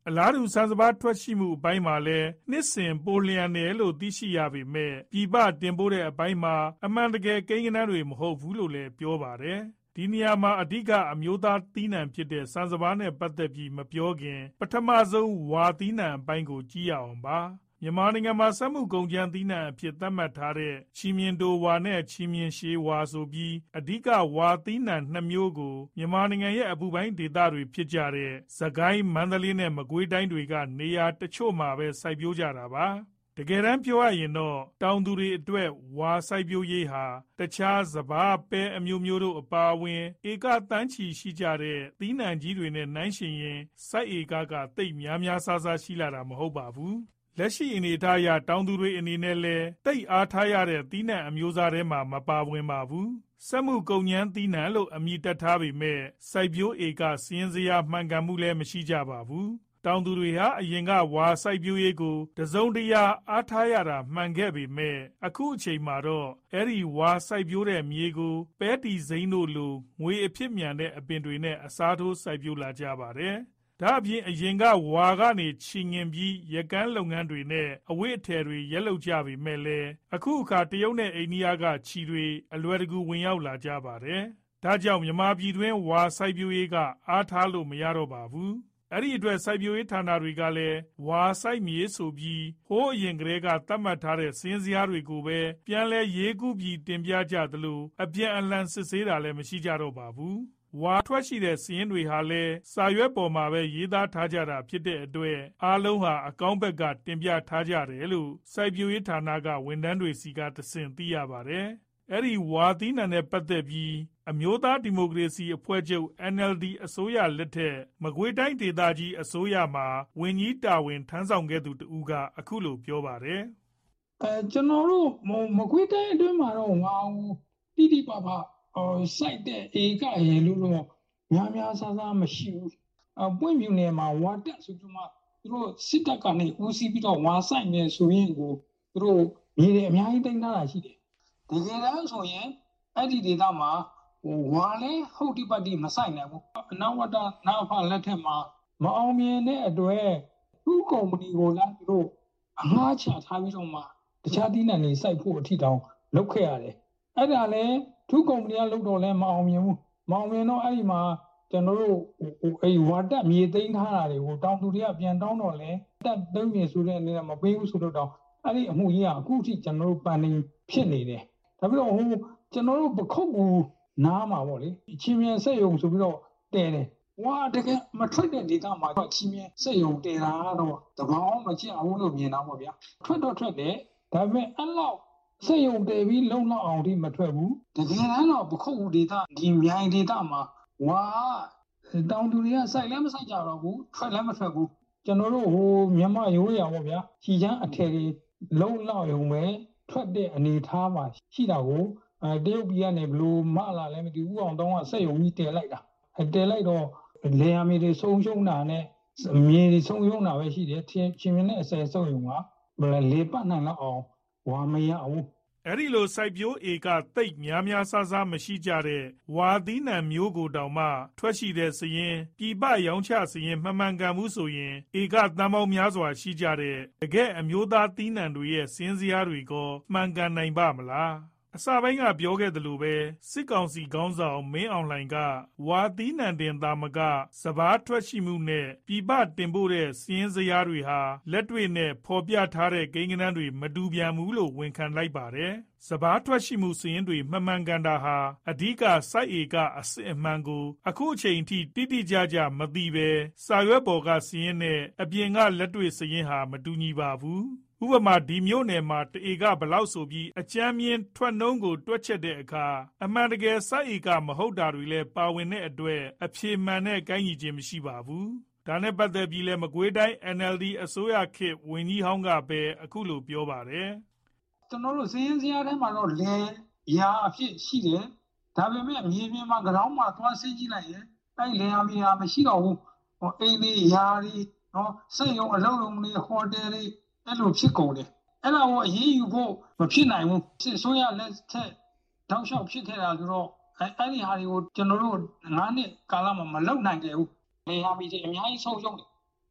အလားတူဆန်စပါးထွက်ရှိမှုအပိုင်းမှာလည်းနှစ်စဉ်ပိုလျံတယ်လို့သိရှိရပေမဲ့ပြည်ပတင်ပို့တဲ့အပိုင်းမှာအမှန်တကယ်ကိန်းဂဏန်းတွေမဟုတ်ဘူးလို့လည်းပြောပါတယ်။ဒီနေရာမှာအဓိကအမျိုးသားသီးနှံဖြစ်တဲ့ဆန်စပါးနဲ့ပတ်သက်ပြီးမပြောခင်ပထမဆုံးဝါသီးနှံအပိုင်းကိုကြည့်ရအောင်ပါ။မြန်မာနိုင်ငံမှာစက်မှုကုန်ကြမ်းသီးနှံအဖြစ်သတ်မှတ်ထားတဲ့ချီမြင်တိုဝါနဲ့ချီမြင်ရှည်ဝါဆိုပြီးအဓိကဝါသီးနှံ2မျိုးကိုမြန်မာနိုင်ငံရဲ့အပူပိုင်းဒေသတွေဖြစ်ကြတဲ့စကိုင်းမန္တလေးနဲ့မကွေးတိုင်းတွေကနေရာတချို့မှာပဲစိုက်ပျိုးကြတာပါတကယ်တမ်းပြောရရင်တော့တောင်သူတွေအတွက်ဝါစိုက်ပျိုးရေးဟာတခြားစပါးပဲအမျိုးမျိုးတို့အပါအဝင်ဧကတန်းချီရှိကြတဲ့သီးနှံကြီးတွေနဲ့နှိုင်းယှဉ်ရင်စိုက်ဧကကတိတ်များများဆဆရှိလာတာမဟုတ်ပါဘူးလက်ရှိအနေအထားအရတောင်သူတွေအနေနဲ့လည်းတိတ်အားထားရတဲ့သီးနှံအမျိုးအစားထဲမှာမပါဝင်ပါဘူးစက်မှုကုန်ကြမ်းသီးနှံလို့အမည်တက်ထားပေမဲ့စိုက်ပျိုးဧကစည်းစရာမှန်ကန်မှုလည်းမရှိကြပါဘူးတောင်သူတွေဟာအရင်ကဝါစိုက်ပျိုးရေးကိုတစုံတရာအားထားရတာမှန်ခဲ့ပေမဲ့အခုအချိန်မှာတော့အဲ့ဒီဝါစိုက်ပျိုးတဲ့မြေကိုပဲတီစိမ်းတို့လိုငွေအဖြစ်မြန်တဲ့အပင်တွေနဲ့အစားထိုးစိုက်ပျိုးလာကြပါတယ်ဒါအပြင်အရင်ကဝါကနေချီငင်ပြီးရကန်းလုပ်ငန်းတွေနဲ့အဝတ်အထည်တွေရက်လုပ်ကြပေမဲ့လည်းအခုအခါတရုတ်နဲ့အိန္ဒိယကချီတွေအလွယ်တကူဝင်ရောက်လာကြပါတယ်ဒါကြောင့်မြန်မာပြည်တွင်းဝါစိုက်ပျိုးရေးကအားထားလို့မရတော့ပါဘူးအဲ့ဒီအတွက်စိုက်ပျိုးရေးဌာနတွေကလည်းဝါစိုက်မြေဆိုပြီးဟိုးအရင်ကတည်းကသတ်မှတ်ထားတဲ့စင်းစရာတွေကိုပဲပြန်လဲရေးကူးပြီးတင်ပြကြသလိုအပြန်အလှန်စစ်ဆေးတာလည်းမရှိကြတော့ပါဘူးဝါထွက်ရှိတဲ့စည်ရင်းတွေဟာလည်းစာရွက်ပေါ်မှာပဲရေးသားထားကြတာဖြစ်တဲ့အတွက်အားလုံးဟာအကောင့်ဘက်ကတင်ပြထားကြတယ်လို့စိုက်ပျိုးရေးဌာနကဝန်ထမ်းတွေစီကတဆင့်သိရပါတယ်အဲ့ဒီဝါသီးနှံနဲ့ပတ်သက်ပြီးအမျိုးသားဒီမိုကရေစီအဖွဲ့ချုပ် NLD အစိုးရလက်ထက်မကွေးတိုင်းဒေသကြီးအစိုးရမှာဝန်ကြီးတာဝန်ထမ်းဆောင်ခဲ့သူတဦးကအခုလိုပြောပါတယ်ကျွန်တော်တို့မကွေးတိုင်းအတွင်းမှာတော့ငါတိတိပပစိုက်တဲ့ဧကရေလို့တော့များများဆဆမရှိဘူးပွင့်မြူနယ်မှာဝါတက်ဆိုပြီးမှသူတို့စစ်တပ်ကနေဦးစီးပြီးတော့ဝါစိုက်နေဆိုရင်ကိုသူတို့မြေတွေအများကြီးတင်ထားတာရှိတယ်တကယ်တမ်းဆိုရင်အဲ့ဒီဒေသမှာဝါလဲဟုတ်တိပတ်တိမဆိုင်နိုင်ဘူးအနောက်ဝတ္တနာဖလက်ထက်မှာမအောင်မြင်တဲ့အတွက်သူ့ကုမ္ပဏီကိုလည်းသူတို့အငှားချထားပြီးတော့မှတခြားသီးနှံတွေစိုက်ဖို့အထီတောင်လုပ်ခဲ့ရတယ်အဲ့ဒါလည်းသူ့ကုမ္ပဏီကလုပ်တော့လည်းမအောင်မြင်ဘူးမအောင်မြင်တော့အဲ့ဒီမှာကျွန်တော်တို့အဲ့ဝါတက်မြေသိမ်းထားတာတွေကိုတောင်သူတွေကပြန်တောင်းတော့လဲတက်သိမ်းမြေဆိုတဲ့အနေနဲ့မပေးဘူးဆိုတော့အဲ့ဒီအမှုကြီးကအခုထိကျွန်တော်တို့ပန်နေဖြစ်နေတယ်ဒါပြီးတော့ကျွန်တော်တို့ပခုတ်ကူနားမှာပေါ့လေချင်းမြန်ဆက်ယုံဆိုပြီးတော့တဲတယ်ဝါတကယ်မထွက်တဲ့ဒေသမှာချင်းမြန်ဆက်ယုံတဲတာတော့တပောင်းမကြည့်အောင်လို့မြင်တာပေါ့ဗျာထွက်တော့ထွက်တယ်ဒါပေမဲ့အဲ့လောက်ဆက်ယုံတဲပြီးလုံလောက်အောင်ဒီမထွက်ဘူးတကယ်တမ်းတော့ပခုတ်ကူဒေသဒီမြိုင်ဒေသမှာဝါတောင်သူတွေကစိုက်လည်းမစိုက်ကြတော့ဘူးထွက်လည်းမထွက်ဘူးကျွန်တော်တို့မြန်မာရိုးရာပေါ့ဗျာခြိချမ်းအထည်တွေလုံလောက်ရုံပဲထွက်တဲ့အနေထားမှာရှိတာကိုတရုတ်ပြည်ကနေဘလို့မလာလဲမသိဘူးအောင်တော့ဆက်ယုံကြီးတည်လိုက်တာတည်လိုက်တော့လေယာမြေတွေဆုံးရှုံးတာနဲ့မြေတွေဆုံးရှုံးတာပဲရှိတယ်ချင်းမြင်တဲ့အစဲဆုံးယုံကဘယ်လေပတ်နိုင်တော့အောင်ဝါမရဘူးအဲ့ဒီလိုစိုက်ပျိုးဧကတိတ်များများဆဆမရှိကြတဲ့ဝါသီးနှံမျိုးကိုတောင်မှထွက်ရှိတဲ့စရင်ပြည်ပရောင်းချစရင်မှန်ကန်မှုဆိုရင်ဧကတန်ပေါင်းများစွာရှိကြတဲ့တကယ်အမျိုးသားသီးနှံတွေရဲ့စင်းစရာတွေကိုမှန်ကန်နိုင်ပါမလားအစပိုင်းကပြောခဲ့သလိုပဲစစ်ကောင်စီခေါင်းဆောင်မင်းအောင်လှိုင်ကဝါသီးနှံတင်သာမကစဘာထွက်ရှိမှုနဲ့ပြည်ပတင်ပို့တဲ့စင်းစရာတွေဟာလက်တွေ့နဲ့ဖော်ပြထားတဲ့ကိန်းဂဏန်းတွေမတူပြန်ဘူးလို့ဝန်ခံလိုက်ပါတယ်စဘာထွက်ရှိမှုစရင်တွေမှန်ကန်တာဟာအဓိကစိုက်ဧကအစစ်အမှန်ကိုအခုအချိန်ထိတိတိကျကျမသိပဲစာရွက်ပေါ်ကစရင်နဲ့အပြင်ကလက်တွေ့စရင်ဟာမတူညီပါဘူးဥပမာဒီမြို့နယ်မှာတဧကဘလောက်ဆိုပြီးအကြမ်းမြင်ထွက်နှုန်းကိုတွက်ချက်တဲ့အခါအမှန်တကယ်စိုက်ဧကမဟုတ်တာတွေလည်းပါဝင်တဲ့အတွက်အဖြေမှန်တဲ့ကိုင်းကြီးခြင်းမရှိပါဘူးဒါနဲ့ပတ်သက်ပြီးလဲမကွေးတိုင်း NLD အစိုးရခေတ်ဝန်ကြီးဟောင်းကပဲအခုလိုပြောပါတယ်ကျွန်တော်တို့စင်းစရာထဲမှာတော့လေရာအဖြစ်ရှိတယ်ဒါပေမဲ့မြေပြင်မှာကြောင်းမှာသွားဆင်းကြည့်လိုက်ရင်အဲ့လေရာမြေရာမရှိတော့ဘူးအိမ်လေးရာတွေစက်ရုံအလုံးလုံးတွေဟိုတယ်တွေအဲ့လိုဖြစ်ကုန်တယ်အဲ့ဒါကိုအရေးယူဖို့မဖြစ်နိုင်ဘူးစစ်ဆိုးရလက်ထက်တောက်လျှောက်ဖြစ်ခဲ့တာဆိုတော့အဲ့ဒီဟာတွေကိုကျွန်တော်တို့9နှစ်ကာလမှာမလုပ်နိုင်ခဲ့ဘူးလေယာမီတွေအများကြီးဆုံးရှုံးတယ်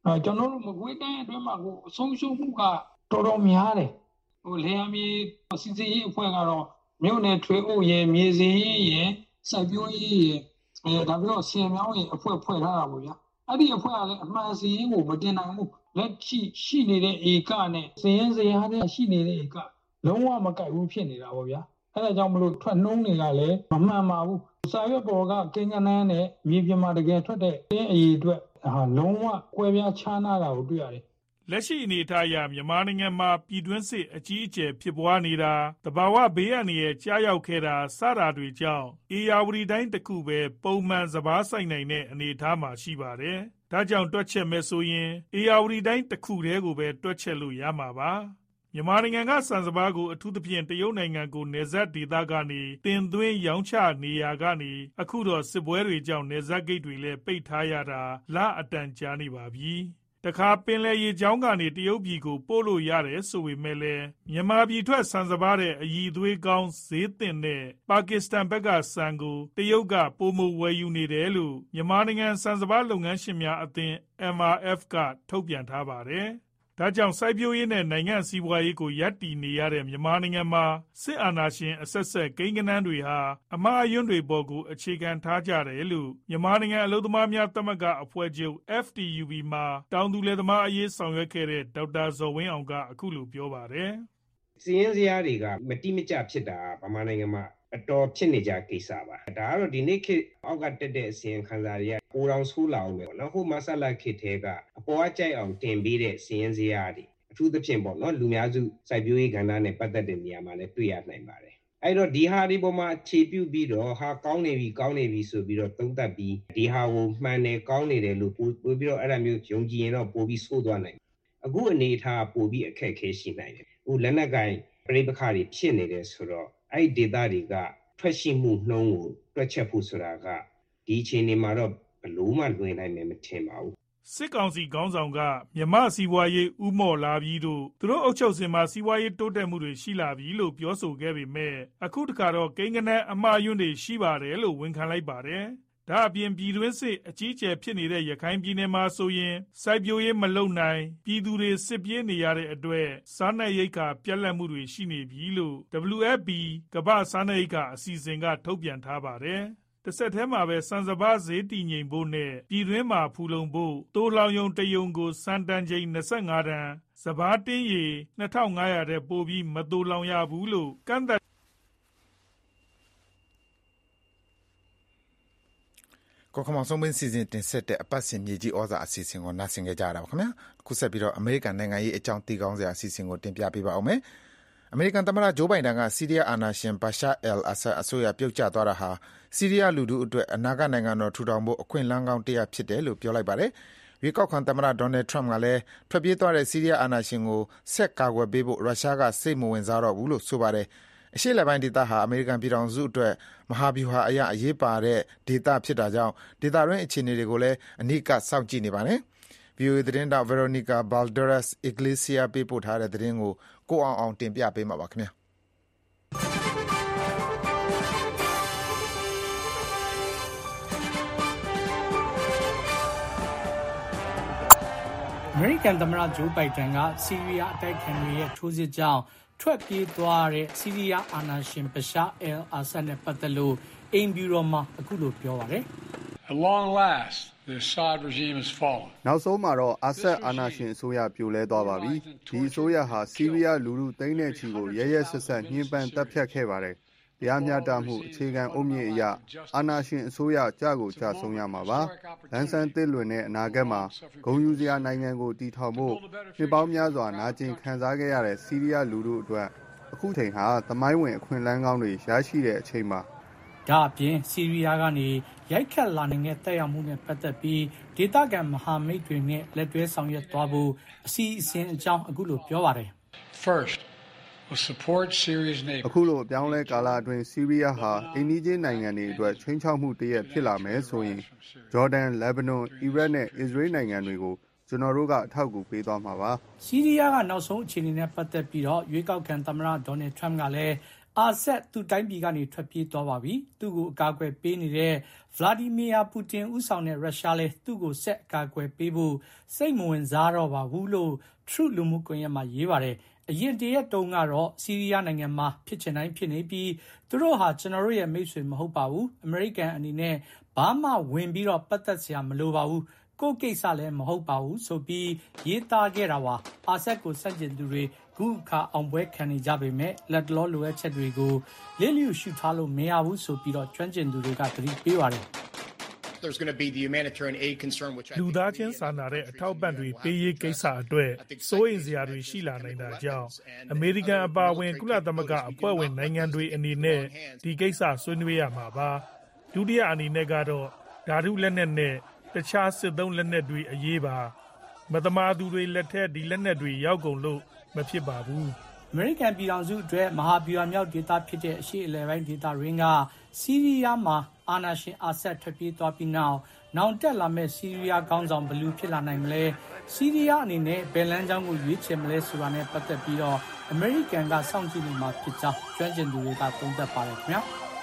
ကျွန်တော်တို့မကွေးတိုင်းအတွင်းမှာကိုဆုံးရှုံးမှုကတော်တော်များတယ်လေယာဉ်မြေစီစီရေးအဖွဲ့ကတော့မြို့နယ်ထွေအုပ်ရဲ့မြေစင်ရေးရဲ့စိုက်ပျိုးရေးရဲ့ဒါပြီးတော့ဆင်မြောင်းရဲ့အဖွဲ့ဖွဲ့ထားတာပေါ့ဗျာအဲ့ဒီအဖွဲ့ကလည်းအမှန်စီရင်ကိုမတင်နိုင်ဘူးလက်ရှိနေတဲ့ဧကနဲ့စည်ရင်စရာတဲ့ရှိနေတဲ့ဧကလုံးဝမကိုက်ဘူးဖြစ်နေတာပေါ့ဗျာအဲ့ဒါကြောင့်မလို့ထွက်နှုံးတွေကလည်းမမှန်ပါဘူးစာရွက်ပေါ်ကကိန်းကနန်းနဲ့မြေပြင်မှာတကယ်ထွက်တဲ့အင်းအရေးအတွက်လုံးဝကွဲပြားခြားနာတာကိုတွေ့ရတယ်လက်ရှိအနေအထားအရမြန်မာနိုင်ငံမှာပြည်တွင်းစစ်အကြီးအကျယ်ဖြစ်ပွားနေတာတဘာဝဘေးအန္တရာယ်ကြားရောက်ခဲ့တာစတာတွေကြောင့်ဧရာဝတီတိုင်းတစ်ခုပဲပုံမှန်စဘာဆိုင်နိုင်တဲ့အနေအထားမှာရှိပါတယ်။ဒါကြောင့်တွက်ချက်မယ်ဆိုရင်ဧရာဝတီတိုင်းတစ်ခုတည်းကိုပဲတွက်ချက်လို့ရမှာပါ။မြန်မာနိုင်ငံကစံစဘာကိုအထူးသဖြင့်တရုတ်နိုင်ငံကိုနယ်စပ်ဒေသကနေတင်သွင်းရောင်းချနေရကနေအခုတော့စစ်ပွဲတွေကြောင့်နယ်စပ်ဂိတ်တွေလည်းပိတ်ထားရတာလအတန်ကြာနေပါပြီ။တခါပင်လယ်ရေကြောင်းကနေတရုတ်ပြည်ကိုပို့လို့ရတယ်ဆိုပေမဲ့လည်းမြန်မာပြည်ထွက်ဆန်စပါးတဲ့အည်သွေးကောင်းဈေးသင့်တဲ့ပါကစ္စတန်ဘက်ကဆန်ကိုတရုတ်ကပိုမိုဝယ်ယူနေတယ်လို့မြန်မာနိုင်ငံဆန်စပါးလုပ်ငန်းရှင်များအသင်း MRF ကထုတ်ပြန်ထားပါတယ်။ဒါကြောင့်စိုက်ပျိုးရေးနဲ့နိုင်ငံစီးပွားရေးကိုရပ်တည်နေရတဲ့မြန်မာနိုင်ငံမှာစစ်အာဏာရှင်အဆက်ဆက်ကိန်းဂဏန်းတွေဟာအမှားအယွင်းတွေပေါ်ကိုအခြေခံထားကြတယ်လို့မြန်မာနိုင်ငံအလုပ်သမားများသမဂ္ဂအဖွဲ့ချုပ် FTUB မှာတောင်သူလယ်သမားအရေးဆောင်ရွက်ခဲ့တဲ့ဒေါက်တာဇော်ဝင်းအောင်ကအခုလိုပြောပါတယ်။စီးရင်စရာတွေကမတိမကျဖြစ်တာဗမာနိုင်ငံမှာအတော်ဖြစ်နေကြကိစ္စပါဒါကတော့ဒီနေ့ခေတ်အောက်ကတက်တဲ့အစီရင်ခံစာတွေကကိုယ်တော်ဆိုးလာအောင်ပဲနော်ဟိုမဆလာခေတ်ထဲကအပေါ်အကြိုက်အောင်တင်ပေးတဲ့စီးရင်စရာတွေအထူးသဖြင့်ပေါ့နော်လူများစုစိုက်ပျိုးရေးကဏ္ဍနဲ့ပတ်သက်တဲ့နေရာမှာလည်းတွေ့ရနိုင်ပါတယ်အဲ့တော့ဒီဟာဒီပေါ်မှာအခြေပြုပြီးတော့ဟာကောင်းနေပြီဆိုပြီးတော့သုံးသပ်ပြီးဒီဟာကိုမှန်တယ်ကောင်းနေတယ်လို့ပို့ပြီးတော့အဲ့ဒါမျိုးယုံကြည်ရင်တော့ပို့ပြီးဆိုးသွားနိုင်အခုအနေအထားပို့ပြီးအခက်အခဲရှိနိုင်တယ်ဟိုလက်နက်ကိုင်ပြိပခါတွေဖြစ်နေတယ်ဆိုတော့အဲ့ဒီဒေသတွေကထွက်ရှိမှုနှုန်းကိုတွက်ချက်ဖို့ဆိုတာကဒီအချိန်တွေမှာတော့ဘလို့မှလွယ်နိုင်မယ်မထင်ပါဘူးစစ်ကောင်စီခေါင်းဆောင်ကမြမစီးပွားရေးဥမော်လာပြီးသူတို့အုပ်ချုပ်စင်မှာစီးပွားရေးတိုးတက်မှုတွေရှိလာပြီလို့ပြောဆိုခဲ့ပေမဲ့အခုတခါတော့ကိန်းဂဏန်းအမှားယွင်းတွေရှိပါတယ်လို့ဝန်ခံလိုက်ပါတယ်ဒါအပြင်ပြည်တွင်းစစ်အကြီးအကျယ်ဖြစ်နေတဲ့ရခိုင်ပြည်နယ်မှာဆိုရင်စိုက်ပျိုးရေးမလုပ်နိုင်ပြည်သူတွေစစ်ပြေးနေရတဲ့အတွက်စားနပ်ရိက္ခာပြတ်လတ်မှုတွေရှိနေပြီလို့ WFP ကမ္ဘာ့စားနပ်ရိက္ခာအစီအစဉ်ကထုတ်ပြန်ထားပါတယ်တစ်ဆက်တည်းမှာပဲစံစပါးဈေးတည်ငြိမ်ဖို့နဲ့ပြည်တွင်းမှာဖူလုံဖို့တိုးလောင်ယုံတယုံကိုစံတန်ချိန်25တန်စပါးတင်းရီ2500တဲ့ပို့ပြီးမတိုးလောင်ရဘူးလို့ကန့်သက်ကိုခမောင်ဆုံးမင်းစီစဉ်တင်ဆက်တဲ့အပတ်စဉ်မြေကြီးဩဇာအစီအစဉ်ကိုနားဆင်ကြကြတာပါခင်ဗျာခုဆက်ပြီးတော့အမေရိကန်နိုင်ငံရေးအကြောင်းသိကောင်းစရာအစီအစဉ်ကိုတင်ပြပေးပါအောင်မယ်အမေရိကန်သမ္မတဂျိုးဘိုင်ဒန်ကဆီးရီးယားအာဏာရှင်ဘာရှာအယ်အဆတ်အစိုးရပြုတ်ကျသွားတာဟာဆီးရီးယားလူထုအတွက်အနာဂတ်နိုင်ငံတော်ထူထောင်ဖို့အခွင့်အလမ်းကောင်းတစ်ရပ်ဖြစ်တယ်လို့ပြောလိုက်ပါတယ်ရွေးကောက်ခံသမ္မတဒေါ်နယ်ထရမ့်ကလည်းထွက်ပြေးသွားတဲ့ဆီးရီးယားအာဏာရှင်ကိုဆက်ကာကွယ်ပေးဖို့ရုရှားကစိတ်မဝင်စားတော့ဘူးလို့ဆိုပါတယ်အရှေ့လက်ပိုင်းဒေသဟာအမေရိကန်ပြည်ထောင်စုအတွက်မဟာဗျူဟာအရအရေးပါတဲ့ဒေသဖြစ်တာကြောင့်ဒေသတွင်းအခြေအနေတွေကိုလည်းအနီးကပ်စောင့်ကြည့်နေပါတယ်။ VOA သတင်းတောက် Veronica Balderas Iglesias ပေးပို့ထားတဲ့သတင်းကိုအောင်တင်ပြပေးမှာပါခင်ဗျာ။အမေရိကန်သမ္မတဂျိုးဘိုင်ဒန်ကဆီးရီးယားအတိုက်ခံတွေရဲ့ထိုးစစ်ကြောင့်ထွက်ပြေးသွားတဲ့ဆီးရီးယားအာဏာရှင်ဘာရှာအယ်အာဆတ်နဲ့ပတ်သက်လို့အိမ်ဖြူတော်မှာအခုလိုပြောပါတယ်။ At long last, the Assad regime has fallen. နောက်ဆုံးမှာတော့အာဆတ်အာဏာရှင်အစိုးရပြိုလဲသွားပါပြီ။ဒီအစိုးရဟာဆီးရီးယားလူထုသိန်းနဲ့ချီကိုရဲရဲဆက်ဆက်ညှဉ်းပန်းတပ်ဖြတ်ခဲ့ပါတယ်။တရားမျှတမှုအခြေခံအုတ်မြစ်အရအာဏာရှင်အစိုးရကြာကိုကြာဆုံးရမှာပါ။လမ်းဆန်းသစ်လွင်တဲ့အနာဂတ်မှာဂုဏ်ယူစရာနိုင်ငံကိုတည်ထောင်ဖို့နှစ်ပေါင်းများစွာနာကျင်ခံစားခဲ့ရတဲ့ဆီးရီးယားလူထုအတွက်အခုချိန်ဟာသမိုင်းဝင်အခွင့်အလမ်းကောင်းတွေရရှိတဲ့အချိန်မှာဒါအပြင်ဆီးရီးယားကနေရိုက်ခတ်လာနိုင်တဲ့တက်ရောက်မှုနဲ့ပတ်သက်ပြီးဒေသခံမဟာမိတ်တွေနဲ့လက်တွဲဆောင်ရွက်သွားဖို့အစီအစဉ်အကြောင်းအခုလိုပြောပါတယ်။ First, we'll support Syria's neighbors. အခုလိုပြောင်းလဲကာလအတွင်းဆီးရီးယားဟာအိန္ဒိယနိုင်ငံတွေအတွက်ချိန်ချောက်မှုတရက်ဖြစ်လာမယ်ဆိုရင်ဂျော်ဒန်၊လက်ဘနွန်၊အီရတ်နဲ့အစ္စရေးနိုင်ငံတွေကိုကျွန်တော်တို့ကအထောက်အကူပေးသွားမှာပါ။ဆီးရီးယားကနောက်ဆုံးအခြေအနေနဲ့ပတ်သက်ပြီးတော့ရွေးကောက်ခံသမ္မတဒေါ်နယ်ထရမ့်ကလည်းအာဆက်သူ့တိုင်းပြည်ကနေထွက်ပြေးသွားပါပြီ။သူ့ကိုအကာအကွယ်ပေးနေတဲ့ဗလာဒီမီယာပူတင်ဦးဆောင်တဲ့ရုရှားလည်းသူ့ကိုဆက်အကာအကွယ်ပေးဖို့စိတ်မဝင်စားတော့ပါဘူးလို့ Truth လူမှုကွန်ရက်မှာရေးပါတယ်။အရင်တရက်တုန်းကတော့ဆီးရီးယားနိုင်ငံမှာဖြစ်ချင်တိုင်းဖြစ်နေပြီးသူတို့ဟာကျွန်တော်တို့ရဲ့မိတ်ဆွေမဟုတ်ပါဘူး။အမေရိကန်အနေနဲ့ဘာမှဝင်ပြီးတော့ပတ်သက်စရာမလိုပါဘူး။ကိုယ့်ကိစ္စလည်းမဟုတ်ပါဘူးဆိုပြီးရေးသားခဲ့တာပါ။အာဆက်ကိုစန့်ကျင်သူတွေခုအခါအောင်ပွဲခံနေကြပေမဲ့လက်တလောလိုအပ်ချက်တွေကိုလစ်လျူရှုထားလို့မရဘူးဆိုပြီးတော့ကျွမ်းကျင်သူတွေကသတိပေးပါတယ်လူသားချင်းစာနာတဲ့အထောက်အပံ့တွေပေးရေးကိစ္စအတွက်စိုးရိမ်စရာတွေရှိလာနိုင်တာကြောင့်အမေရိကန်အပါအဝင်ကုလသမဂ္ဂအဖွဲ့ဝင်နိုင်ငံတွေအနေနဲ့ဒီကိစ္စဆွေးနွေးရမှာပါဒုတိယအနေနဲ့ကတော့ဓာတုလက်နက်နဲ့တခြားစစ်သုံးလက်နက်တွေအရေးပါမသမာသူတွေလက်ထက်ဒီလက်နက်တွေရောက်ကုန်လို့မဖြစ်ပါဘူးအမေရိကန်ပြည်ထောင်စုအတွက်မဟာဗျူဟာမြောက်ဒေသဖြစ်တဲ့အရှေ့အလယ်ပိုင်းဒေသရင်းကဆီးရီးယားမှာအာဏာရှင်အာဆက်ထွက်ပြေးသွားပြီးနောက်တက်လာမဲ့ဆီးရီးယားခေါင်းဆောင်ဘယ်လိုဖြစ်လာနိုင်မလဲဆီးရီးယားအနေနဲ့ဘယ်လမ်းကြောင်းကိုရွေးချယ်မလဲဆိုတာနဲ့ပတ်သက်ပြီးတော့အမေရိကန်ကစောင့်ကြည့်နေမှာဖြစ်ကြောင်းကျွမ်းကျင်သူတွေကသုံးသပ်ပါတယ်ခင်ဗျာ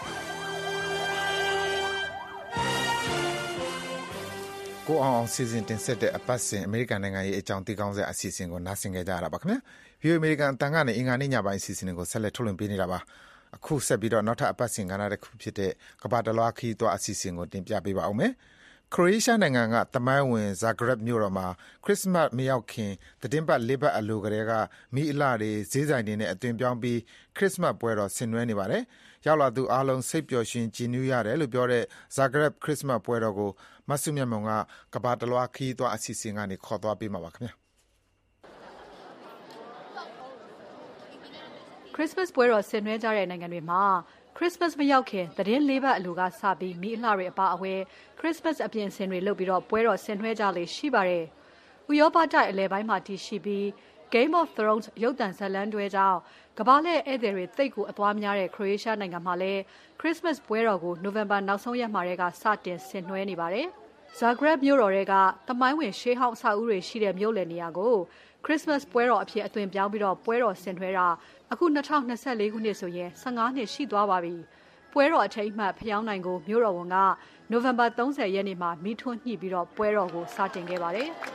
ကိုအောင်စီစဉ်တင်ဆက်တဲ့အပတ်စဉ်အမေရိကန်နိုင်ငံရေးအကြောင်းသိကောင်းစရာအစီအစဉ်ကိုနားဆင်ကြကြရတာပါခင်ဗျာ။ VOA အမေရိကန်အတန်ကနေအင်္ဂါနေ့ညပိုင်းအစီအစဉ်ကိုဆက်လက်ထုတ်လွှင့်ပေးနေတာပါ။အခုဆက်ပြီးတော့နောက်ထပ်အပတ်စဉ်ကဏ္ဍတစ်ခုဖြစ်တဲ့ကမ္ဘာတလွှားခရီးသွားအစီအစဉ်ကိုတင်ပြပေးပါဦးမယ်။ခရိုအေးရှားနိုင်ငံကသမိုင်းဝင်ဇာဂရက်မြို့တော်မှာခရစ်စမတ်မရောက်ခင်သီတင်းပတ်၄ပတ်အလိုကတည်းကမီးအလှတွေဈေးဆိုင်တွေနဲ့အသွင်ပြောင်းပြီးခရစ်စမတ်ပွဲတော်ဆင်နွှဲနေပါတယ်။ရောက်လာသူအားလုံးစိတ်ပျော်ရွှင်ကြည်နူးရတယ်လို့ပြောတဲ့ဇာဂရက်ခရစ်စမတ်ပွဲတော်ကိုမဆုမြတ်မုံကကမ္ဘာတလွှားခရီးသွားအစီအစဉ်ကနေခေါ်သွားပေးမှာပါခင်ဗျာခရစ်စမတ်ပွဲတော်ဆင်နွှဲကြတဲ့နိုင်ငံတွေမှာခရစ်စမတ်မရောက်ခင်သတင်း၄ပတ်အလိုကစပြီးမီးအလှတွေအပါအဝင်ခရစ်စမတ်အပြင်ဆင်တွေလုပ်ပြီးတော့ပွဲတော်ဆင်နွှဲကြလေရှိပါတယ်။ဥရောပတိုက်အလယ်ပိုင်းမှာတည်ရှိပြီး Game of Thrones ရုပ်သံဇာတ်လမ်းတွဲကြောင့်ကမ္ဘာလှည့်ဧည့်သည်တွေသိပ်ကိုအသွားများတဲ့ခရိုအေးရှားနိုင်ငံမှာလည်းခရစ်စမတ်ပွဲတော်ကိုနိုဝင်ဘာနောက်ဆုံးရက်မှာတည်းကစတင်ဆင်နွှဲနေပါတယ်။ Zagreb မြို့တော်တွေကသမိုင်းဝင်ရှေးဟောင်းအဆောက်အဦတွေရှိတဲ့မြို့လယ်နေရာကိုခရစ်စမတ်ပွဲတော်အဖြစ်အသွင်ပြောင်းပြီးတော့ပွဲတော်ဆင်နွှဲတာအခု2024ခုနှစ်ဆိုရင်15နှစ်ရှိသွားပါပြီ။ပွဲတော်အထိမ်းအမှတ်ဖျောင်းနိုင်ကိုမြို့တော်ဝန်ကနိုဝင်ဘာ30ရက်နေ့မှာမီးထွန်းညှိပြီးတော့ပွဲတော်ကိုစတင်ခဲ့ပါတယ်။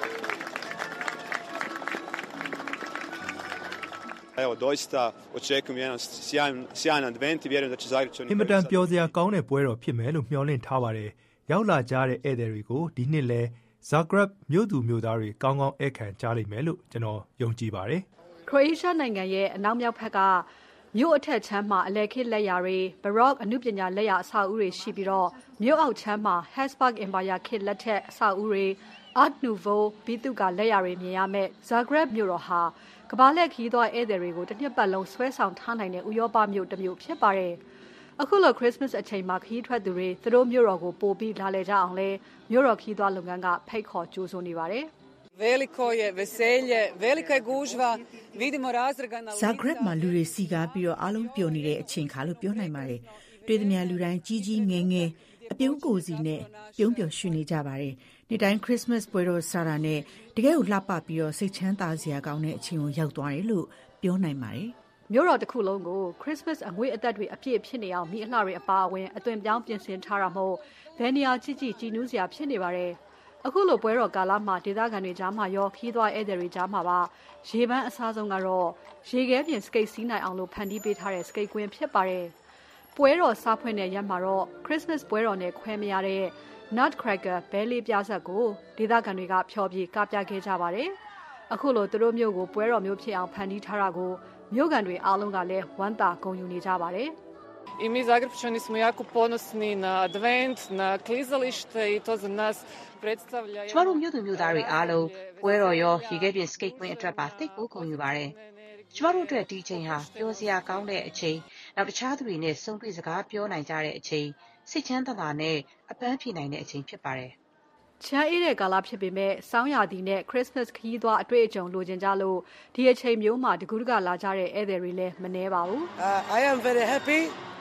Evo doista očekujem jedan sjajan advent i vjerujem da će Zagrebčani အင်မတန်ပျော်စရာကောင်းတဲ့ပွဲတော်ဖြစ်မယ်လို့မျှော်လင့်ထားပါတယ်။ရောက်လာကြတဲ့ဧည့်သည်တွေကိုဒီနှစ်လဲ Zagreb မြို့သူမြို့သားတွေကောင်းကောင်းဧည့်ခံကြလိမ့်မယ်လို့ကျွန်တော်ယုံကြည်ပါတယ်။ခရိုအေးရှားနိုင်ငံရဲ့အနောက်မြောက်ဘက်ကမြို့အထက်ချမ်းမှာအလယ်ခေတ်လက်ရာတွေ Baroque အနုပညာလက်ရာအဆောက်အဦတွေရှိပြီးတော့မြို့အောက်ချမ်းမှာ Habsburg Empire ခေတ်လက်ထက်အဆောက်အဦတွေ Art Nouveau ဘီသူကလက်ရာတွေမြင်ရမယ် Zagreb မြို့တော်ဟာကမ္ဘာလှည့်ခရီးသွားဧည့်သည်တွေကိုတစ်နှစ်ပတ်လုံးဆွဲဆောင်ထားနိုင်တဲ့ဥရောပမြို့တစ်မြို့ဖြစ်ပါတယ်။အခုလိုခရစ်စမတ်အချိန်မှာခရီးထွက်သူတွေသူတို့မြို့တော်ကိုပို့ပြီးလာလည်ကြအောင်လဲမြို့တော်ခရီးသွားလုပ်ငန်းကဖိတ်ခေါ်ကြိုးဆိုနေပါတယ်။ Veliko je veselje, velika je gužva, vidimo razrgana lica. Zagreb မှာလူတွေစီကားပြီးတော့အားလုံးပျော်နေတဲ့အချိန်ခါလို့ပြောနိုင်ပါတယ်။တွေ့သမျှလူတိုင်းကြီးကြီးငယ်ငယ်အပြုံးကိုစီနဲ့ပြုံးပျော်ရွှင်နေကြပါတယ်။နေ့တိုင်းခရစ်စမတ်ပွဲတော်စားတာနဲ့တကယ်ကိုလှပပြီးတော့စိတ်ချမ်းသာစရာကောင်းတဲ့အချိန်ကိုရောက်သွားတယ်လို့ပြောနိုင်ပါတယ်။မြို့တော်တစ်ခုလုံးကိုခရစ်စမတ်အငွေ့အသက်တွေအပြည့်ဖြစ်နေအောင်မိအလှတွေအပါအဝင်အသွင်ပြောင်းပြင်ဆင်ထားတာမို့ဘယ်နေရာကြည်နူးစရာဖြစ်နေပါတယ်။အခုလိုပွဲတော်ကာလမှာဒေသခံတွေကြားမှာရောခီးသွားဧည့်သည်တွေကြားမှာပါရေပန်းအစားဆုံးကတော့ရေခဲပြင်စကိတ်စီးနိုင်အောင်လို့ဖန်တီးပေးထားတဲ့စကိတ်ကွင်းဖြစ်ပါတယ်။ပွဲတော်စားဖွင့်တဲ့ရက်မှာတော့ခရစ်စမတ်ပွဲတော်နဲ့ခွဲမရတဲ့ Nutcracker ဘဲလေးပြဆက်ကိုဒေသခံတွေကဖျော်ဖြေကပြခဲ့ကြပါတယ်။အခုလိုသူတို့မျိုးကိုပွဲတော်မျိုးဖြစ်အောင်ဖန်တီးထားတာကိုမြို့ကန်တွေအားလုံးကလည်းဝမ်းသာဂုဏ်ယူနေကြပါတယ် I mi Zagrebčani smo jako ponosni na advent, na klizalište i to za nas predstavlja ကျမတို့မြို့သူမြို့သားတွေအားလုံးပွဲတော်ရောရေခဲပြင်စကိတ်ကွင်းအတွက်ပါသိကိုဂုဏ်ယူပါတယ်။ကျမတို့အတွက်ဒီအချိန်ဟာပျော်စရာကောင်းတဲ့အချိန်နောက်တခြားသူတွေနဲ့ဆုံတွေ့စကားပြောနိုင်ကြတဲ့အချိန်စိတ်ချမ်းသာနဲ့အပန်းဖြေနိုင်တဲ့အချိန်ဖြစ်ပါတယ်။ချမ်းအေးတဲ့ကာလဖြစ်ပေမဲ့စောင်းရာသီနဲ့ခရစ်စမတ်ခရီးသွားအတွေ့အကြုံလိုချင်ကြလို့ဒီအချိန်မျိုးမှာတကူးတကလာကြတဲ့ဧည့်သည်တွေလည်းမနှဲပါဘူး I am very happy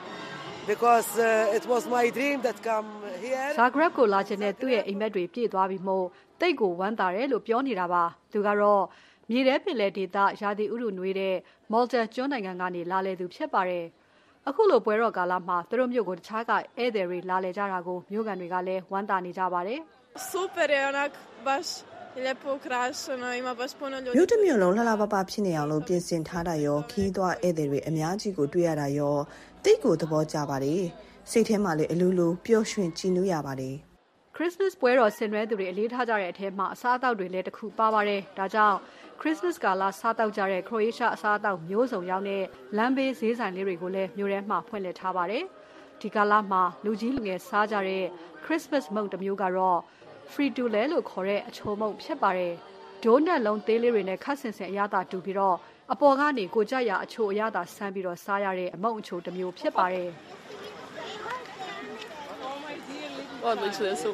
because it was my dream that come here Zagreb ကိုလာခြင်းနဲ့သူ့ရဲ့အိမ်မက်တွေပြည့်သွားပြီမို့တိတ်ကိုဝမ်းသာတယ်လို့ပြောနေတာပါသူကတော့မြေထဲပင်လယ်ဒေသရာသီဥတုနွေးတဲ့ Malta ကျွန်းနိုင်ငံကနေလာလည်သူဖြစ်ပါတယ်။အခုလိုပွဲတော်ကာလမှာသူတို့မြို့ကိုတခြားကဧည့်သည်တွေလာလည်ကြတာကိုမြို့ကန်တွေကလည်းဝမ်းသာနေကြပါတယ်။ Super je onak baš lijepo ukrašeno, ima baš puno ljudi. မြို့တစ်မြို့လုံးလှလှပပဖြစ်နေအောင်လို့ပြင်ဆင်ထားတာရောခီးသွွားဧည့်သည်တွေအများကြီးကိုတွေ့ရတာရောတိတ်ကိုသဘောကျပါတယ်။စိတ်ထဲမှာလည်းအလိုလိုပျော်ရွှင်ကြည်နူးရပါတယ်။ Christmas ပွဲတော်ဆင်နွှဲသူတွေအလေးထားကြတဲ့အထက်မှာအစားအသောက်တွေလည်းတစ်ခုပါပါတယ်။ဒါကြောင့် Christmas ကာလစားတောက်ကြတဲ့ Croatia အစားအသောက်မျိုးစုံရောက်တဲ့လမ်းဘေးဈေးဆိုင်လေးတွေကိုလည်းမြို့ထဲမှာဖွင့်လှစ်ထားပါတယ်။ဒီကာလမှာလူကြီးလူငယ်စားကြတဲ့ Christmas မုန့်တစ်မျိုးကတော့ Frittole လို့ခေါ်တဲ့အချိုမုန့်ဖြစ်ပါတယ်။ဒိုးနက်လုံးသေးလေးတွေနဲ့ခက်ဆင်ဆင်အရသာတူပြီးတော့အပေါ်ကနေကိုကြက်ရအချိုအရသာဆန်းပြီးတော့စားရတဲ့အမုန့်အချိုတစ်မျိုးဖြစ်ပါတယ်။ Odlične su.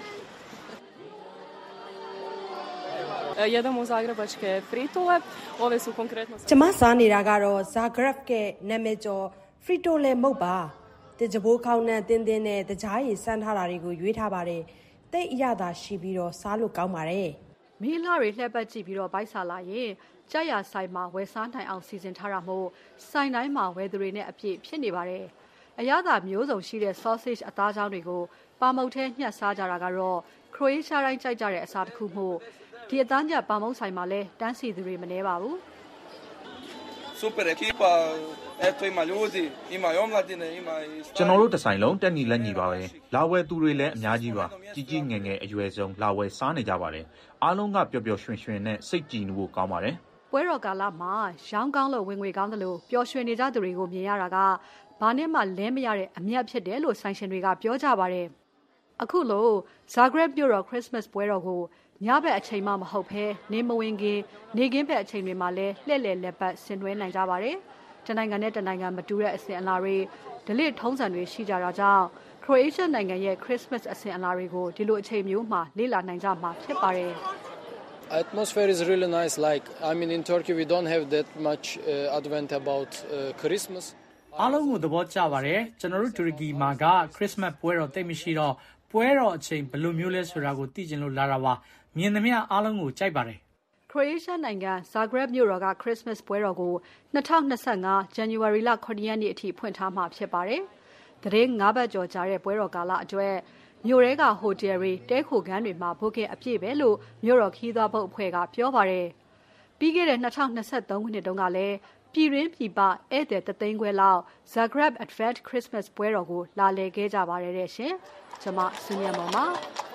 Jedemo zagrebačke fritole. Ove su konkretno ကျမစားနေတာကတော့ Zagreb ကနာမည်ကျော် Fritole မုတ်ပါတကြပိုးခေါင်းနဲ့တင်းတင်းနဲ့တကြားရည်စမ်းထားတာတွေကိုရွေးထားပါတယ်တိတ်အရသာရှိပြီးတော့စားလို့ကောင်းပါတယ်မီးလာတွေလှည့်ပတ်ကြည့်ပြီးတော့ဗိုက်စားလာရင်ကြက်ရဆိုင်မှာဝယ်စားနိုင်အောင်စီစဉ်ထားတာမို့ဆိုင်တိုင်းမှာဝယ်သူတွေနဲ့အပြည့်ဖြစ်နေပါတယ်အရသာမျိုးစုံရှိတဲ့ sausage အသားချောင်းတွေကိုပါမုတ်ထဲညှက်စားကြတာကတော့ Croatia တိုင်းကြိုက်ကြတဲ့အစားတစ်ခုမို့ဒီအသားညက်ပါမုတ်ဆိုင်မှာလဲတန်းစီသူတွေမနှဲပါဘူး Super ekipa eto ima ljudi ima omladine ima ကျွန်တော်တို့တစ်ဆိုင်လုံးတက်ညီလက်ညီပါပဲလာဝယ်သူတွေလည်းအများကြီးပါကြီးကြီးငယ်ငယ်အရွယ်ဆုံးလာဝယ်စားနေကြပါတယ်အားလုံးကပျော်ပျော်ရွှင်ရွှင်နဲ့စိတ်ကြည်နူးဖို့ကောင်းပါတယ်ပွဲတော်ကာလမှာရောင်းကောင်းလို့ဝင်ငွေကောင်းတယ်လို့ပျော်ရွှင်နေကြသူတွေကိုမြင်ရတာကဘာနဲ့မှလဲမရတဲ့အမြတ်ဖြစ်တယ်လို့ဆိုင်ရှင်တွေကပြောကြပါတယ်အခုလို Zagreb မြို့တော် Christmas ပွဲတော်ကိုညဘက်အချိန်မှမဟုတ်ဘဲနေမဝင်ခင်နေကင်းဘက်အချိန်တွေမှာလဲလှည့်လည်လက်ပတ်ဆင်နွှဲနိုင်ကြပါတယ်တနိုင်ငံနဲ့တနိုင်ငံမတူတဲ့အစဉ်အလာတွေဒလစ်ထုံးစံတွေရှိကြတာကြောင့် Croatia နိုင်ငံရဲ့ Christmas အစဉ်အလာတွေကိုဒီလိုအချိန်မျိုးမှာလေ့လာနိုင်ကြမှာဖြစ်ပါတယ် Atmosphere is really nice like I mean in Turkey we don't have that much advent about Christmas အားလုံးကိုသဘောကျပါတယ်ကျွန်တော်တို့တူရကီမှာက Christmas ပွဲတော်တိတ်မရှိတော့ပွဲတော်အချိန်ဘယ်လိုမျိုးလဲဆိုတာကိုသိချင်လို့လာတာပါမြင်သမျှအားလုံးကိုကြိုက်ပါတယ် Croatia နိုင်ငံ Zagreb မြို့တော်က Christmas ပွဲတော်ကို2025 January လ9ရက်နေ့အထိဖွင့်ထားမှာဖြစ်ပါတယ်။သတင်း9ဘတ်ကျော်ကြာတဲ့ပွဲတော်ကာလအတွက်မြို့ရဲကဟိုတယ်တွေတဲခိုခန်းတွေမှာဘုတ်ကင်အပြည့်ပဲလို့မြို့တော်ခီးသွားဘုတ်အဖွဲ့ကပြောပါတယ်။ပြီးခဲ့တဲ့2023ခုနှစ်တုန်းကလည်းပြည်ရင်းပြည်ပဧည့်သည်3သိန်းခွဲလောက် Zagreb Advent Christmas ပွဲတော်ကိုလာလည်ခဲ့ကြပါတယ်တဲ့ရှင်။ကျွန်မစုမြတ်မောင်ပါ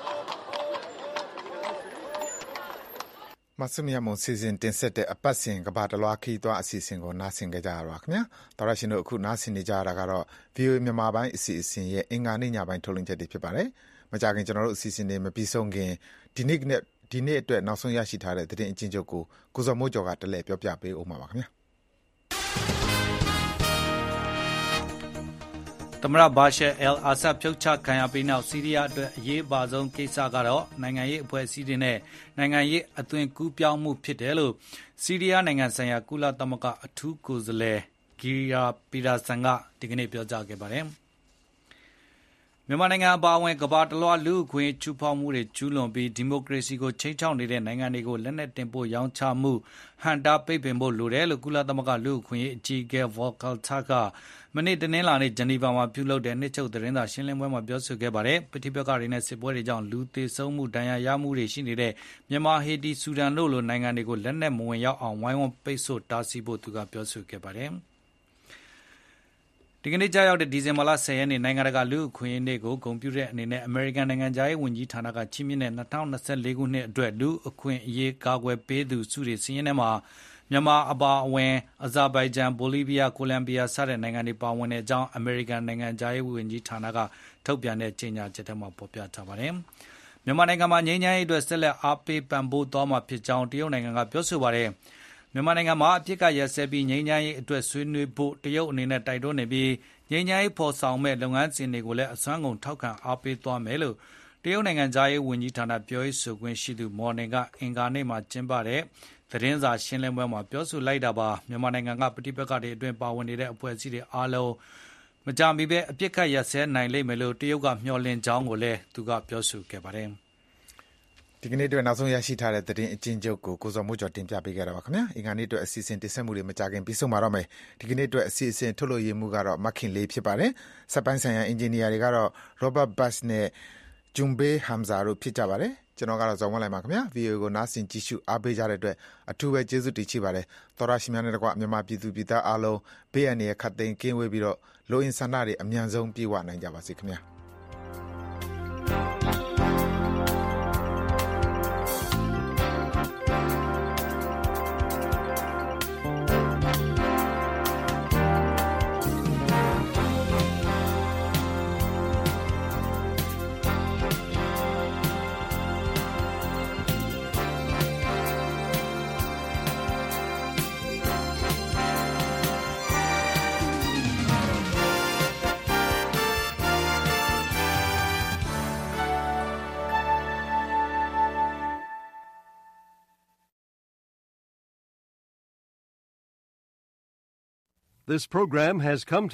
မဆုမြတ်မုံစီစဉ်တင်ဆက်တဲ့အပတ်စဉ်ကဘာတလွားခီးသွားအစီအစဉ်ကိုနားဆင်ကြကြရပါခင်ဗျာတော်ရရှင်တို့အခုနားဆင်နေကြရတာကတော့ VOA မြန်မာပိုင်းအစီအစဉ်ရဲ့အင်္ဂါနေ့ညပိုင်းထုတ်လွှင့်ချက်တွေဖြစ်ပါတယ်မကြခင်ကျွန်တော်တို့အစီအစဉ်တွေမပြီးဆုံးခင်ဒီနေ့အတွက်နောက်ဆုံးရရှိထားတဲ့သတင်းအချင်းချုပ်ကိုစောမိုးကျော်ကတလဲပြောပြပေးဦးမှာပါခင်ဗျာသမရဘာရှယ်အယ်အာဆတ်ဖြုတ်ချခံရပြီးနောက်ဆီးရီးယားအတွက်အရေးပါဆုံးကိစ္စကတော့နိုင်ငံရေးအဖွဲ့အစည်းတွေနဲ့နိုင်ငံရေးအသွင်ကူးပြောင်းမှုဖြစ်တယ်လို့ဆီးရီးယားနိုင်ငံဆိုင်ရာကုလသမဂ္ဂအထူးကိုယ်စားလှယ်ဂီယာပီတာဆန်ကဒီကနေ့ပြောကြားခဲ့ပါတယ်မြန်မာနိုင်ငံအပါအဝင်ကမ္ဘာတလွှားလူ့အခွင့်အရေးချိုးဖောက်မှုတွေကျူးလွန်ပြီးဒီမိုကရေစီကိုခြိမ်းခြောက်နေတဲ့နိုင်ငံတွေကိုလက်နက်တင်ပို့ရောင်းချမှုဟန်တာပိတ်ပင်ဖို့လိုတယ်လို့ကုလသမဂ္ဂလူ့အခွင့်အရေးအကြီးအကဲ Volker Turk ကမနေ့တနင်္လာနေ့ဂျနီဗာမှာပြုလုပ်တဲ့နှစ်ချုပ်သတင်းစာရှင်းလင်းပွဲမှာပြောဆိုခဲ့ပါတယ်။ပဋိပက္ခတွေနဲ့စစ်ပွဲတွေကြောင့်လူသေဆုံးမှုဒဏ်ရာရမှုတွေရှိနေတဲ့မြန်မာဟေတီဆူဒန်တို့လိုနိုင်ငံတွေကိုလက်နက်မဝင်ရောက်အောင်ဝိုင်းဝန်းပိတ်ဆို့တားဆီးဖို့သူကပြောဆိုခဲ့ပါတယ်။ဒီကနေ့ကြာရောက်တဲ့ဒီဇင်ဘာလ10ရက်နေ့နိုင်ငံတကာလူ့အခွင့်အရေးနေ့ကိုဂုဏ်ပြုတဲ့အနေနဲ့အမေရိကန်နိုင်ငံသားရေးဝန်ကြီးဌာနကချီးမြှင့်တဲ့2024ခုနှစ်အတွက်လူ့အခွင့်အရေးကာကွယ်ပေးသူစုတွေစီးရင်ထဲမှာမြန်မာအပါအဝင်အဇာဘိုင်ဂျန်ဘိုလီးဗီးယားကိုလံဘီယာစတဲ့နိုင်ငံတွေပါဝင်တဲ့အကြောင်းအမေရိကန်နိုင်ငံသားရေးဝန်ကြီးဌာနကထုတ်ပြန်တဲ့ကြေညာချက်ထဲမှာဖော်ပြထားပါတယ်။မြန်မာနိုင်ငံမှာငြိမ်းချမ်းရေးအတွက်ဆက်လက်အားပေးပံ့ပိုးသွားမှာဖြစ်ကြောင်းတရုတ်နိုင်ငံကပြောဆိုပါတယ်။မြန်မာနိုင်ငံမှာအပြစ်ကရက်စဲပြီးငြိမ်းချမ်းရေးအတွက်ဆွေးနွေးဖို့တရုတ်အနေနဲ့တိုက်တွန်းနေပြီးငြိမ်းချမ်းရေးဖော်ဆောင်မဲ့လုပ်ငန်းစဉ်တွေကိုလည်းအစွမ်းကုန်ထောက်ခံအားပေးသွားမယ်လို့တရုတ်နိုင်ငံသားရေးဝန်ကြီးဌာနပြောရေးဆိုခွင့်ရှိသူမော်နယ်ကအင်္ဂါနေ့မှာကျင်းပတဲ့သတင်းစာရှင်းလင်းပွဲမှာပြောဆိုလိုက်တာပါမြန်မာနိုင်ငံကပဋိပက္ခတွေအတွင်းပါဝင်နေတဲ့အဖွဲ့အစည်းတွေအားလုံးမကြမီပဲအပြစ်ခတ်ရစဲနိုင်လိမ့်မယ်လို့တရုတ်ကမျှော်လင့်ကြောင်းကိုလည်းသူကပြောဆိုခဲ့ပါတယ်တဒီကနေ့အတွက်နောက်ဆုံးရရှိထားတဲ့သတင်းအကျဉ်းချုပ်ကိုစောမိုးကျော်တင်ပြပေးခဲ့တာပါခင်ဗျာအင်္ဂါနေ့အတွက်အစီအစဉ်တင်ဆက်မှုတွေမကြခင်ပြီးဆုံးပါတော့မယ်ဒီကနေ့အတွက်အစီအစဉ်ထုတ်လွှင့်ရမှုကတော့မခင်လေးဖြစ်ပါတယ်စက်ပိုင်းဆိုင်ရာအင်ဂျင်နီယာတွေကတော့ Robert Bush နဲ့ Jumbe Hamza တို့ဖြစ်ကြပါတယ်ကျွန်တော်ကတော့ဇော်ဝင်းလိုက်ပါခင်ဗျာ VOA ကိုနားဆင်ကြည့်ရှုအားပေးကြတဲ့အတွက်အထူးပဲကျေးဇူးတင်ရှိပါတယ်သောရရှိများနဲ့တကွမြန်မာပြည်သူပြည်သားအားလုံးဘေးအန္တရာယ်ခတ်သိမ်းကင်းဝေးပြီးတော့လိုအင်ဆန္ဒတွေအမြန်ဆုံးပြည့်ဝနိုင်ကြပါစေခင်ဗျာ This program has come to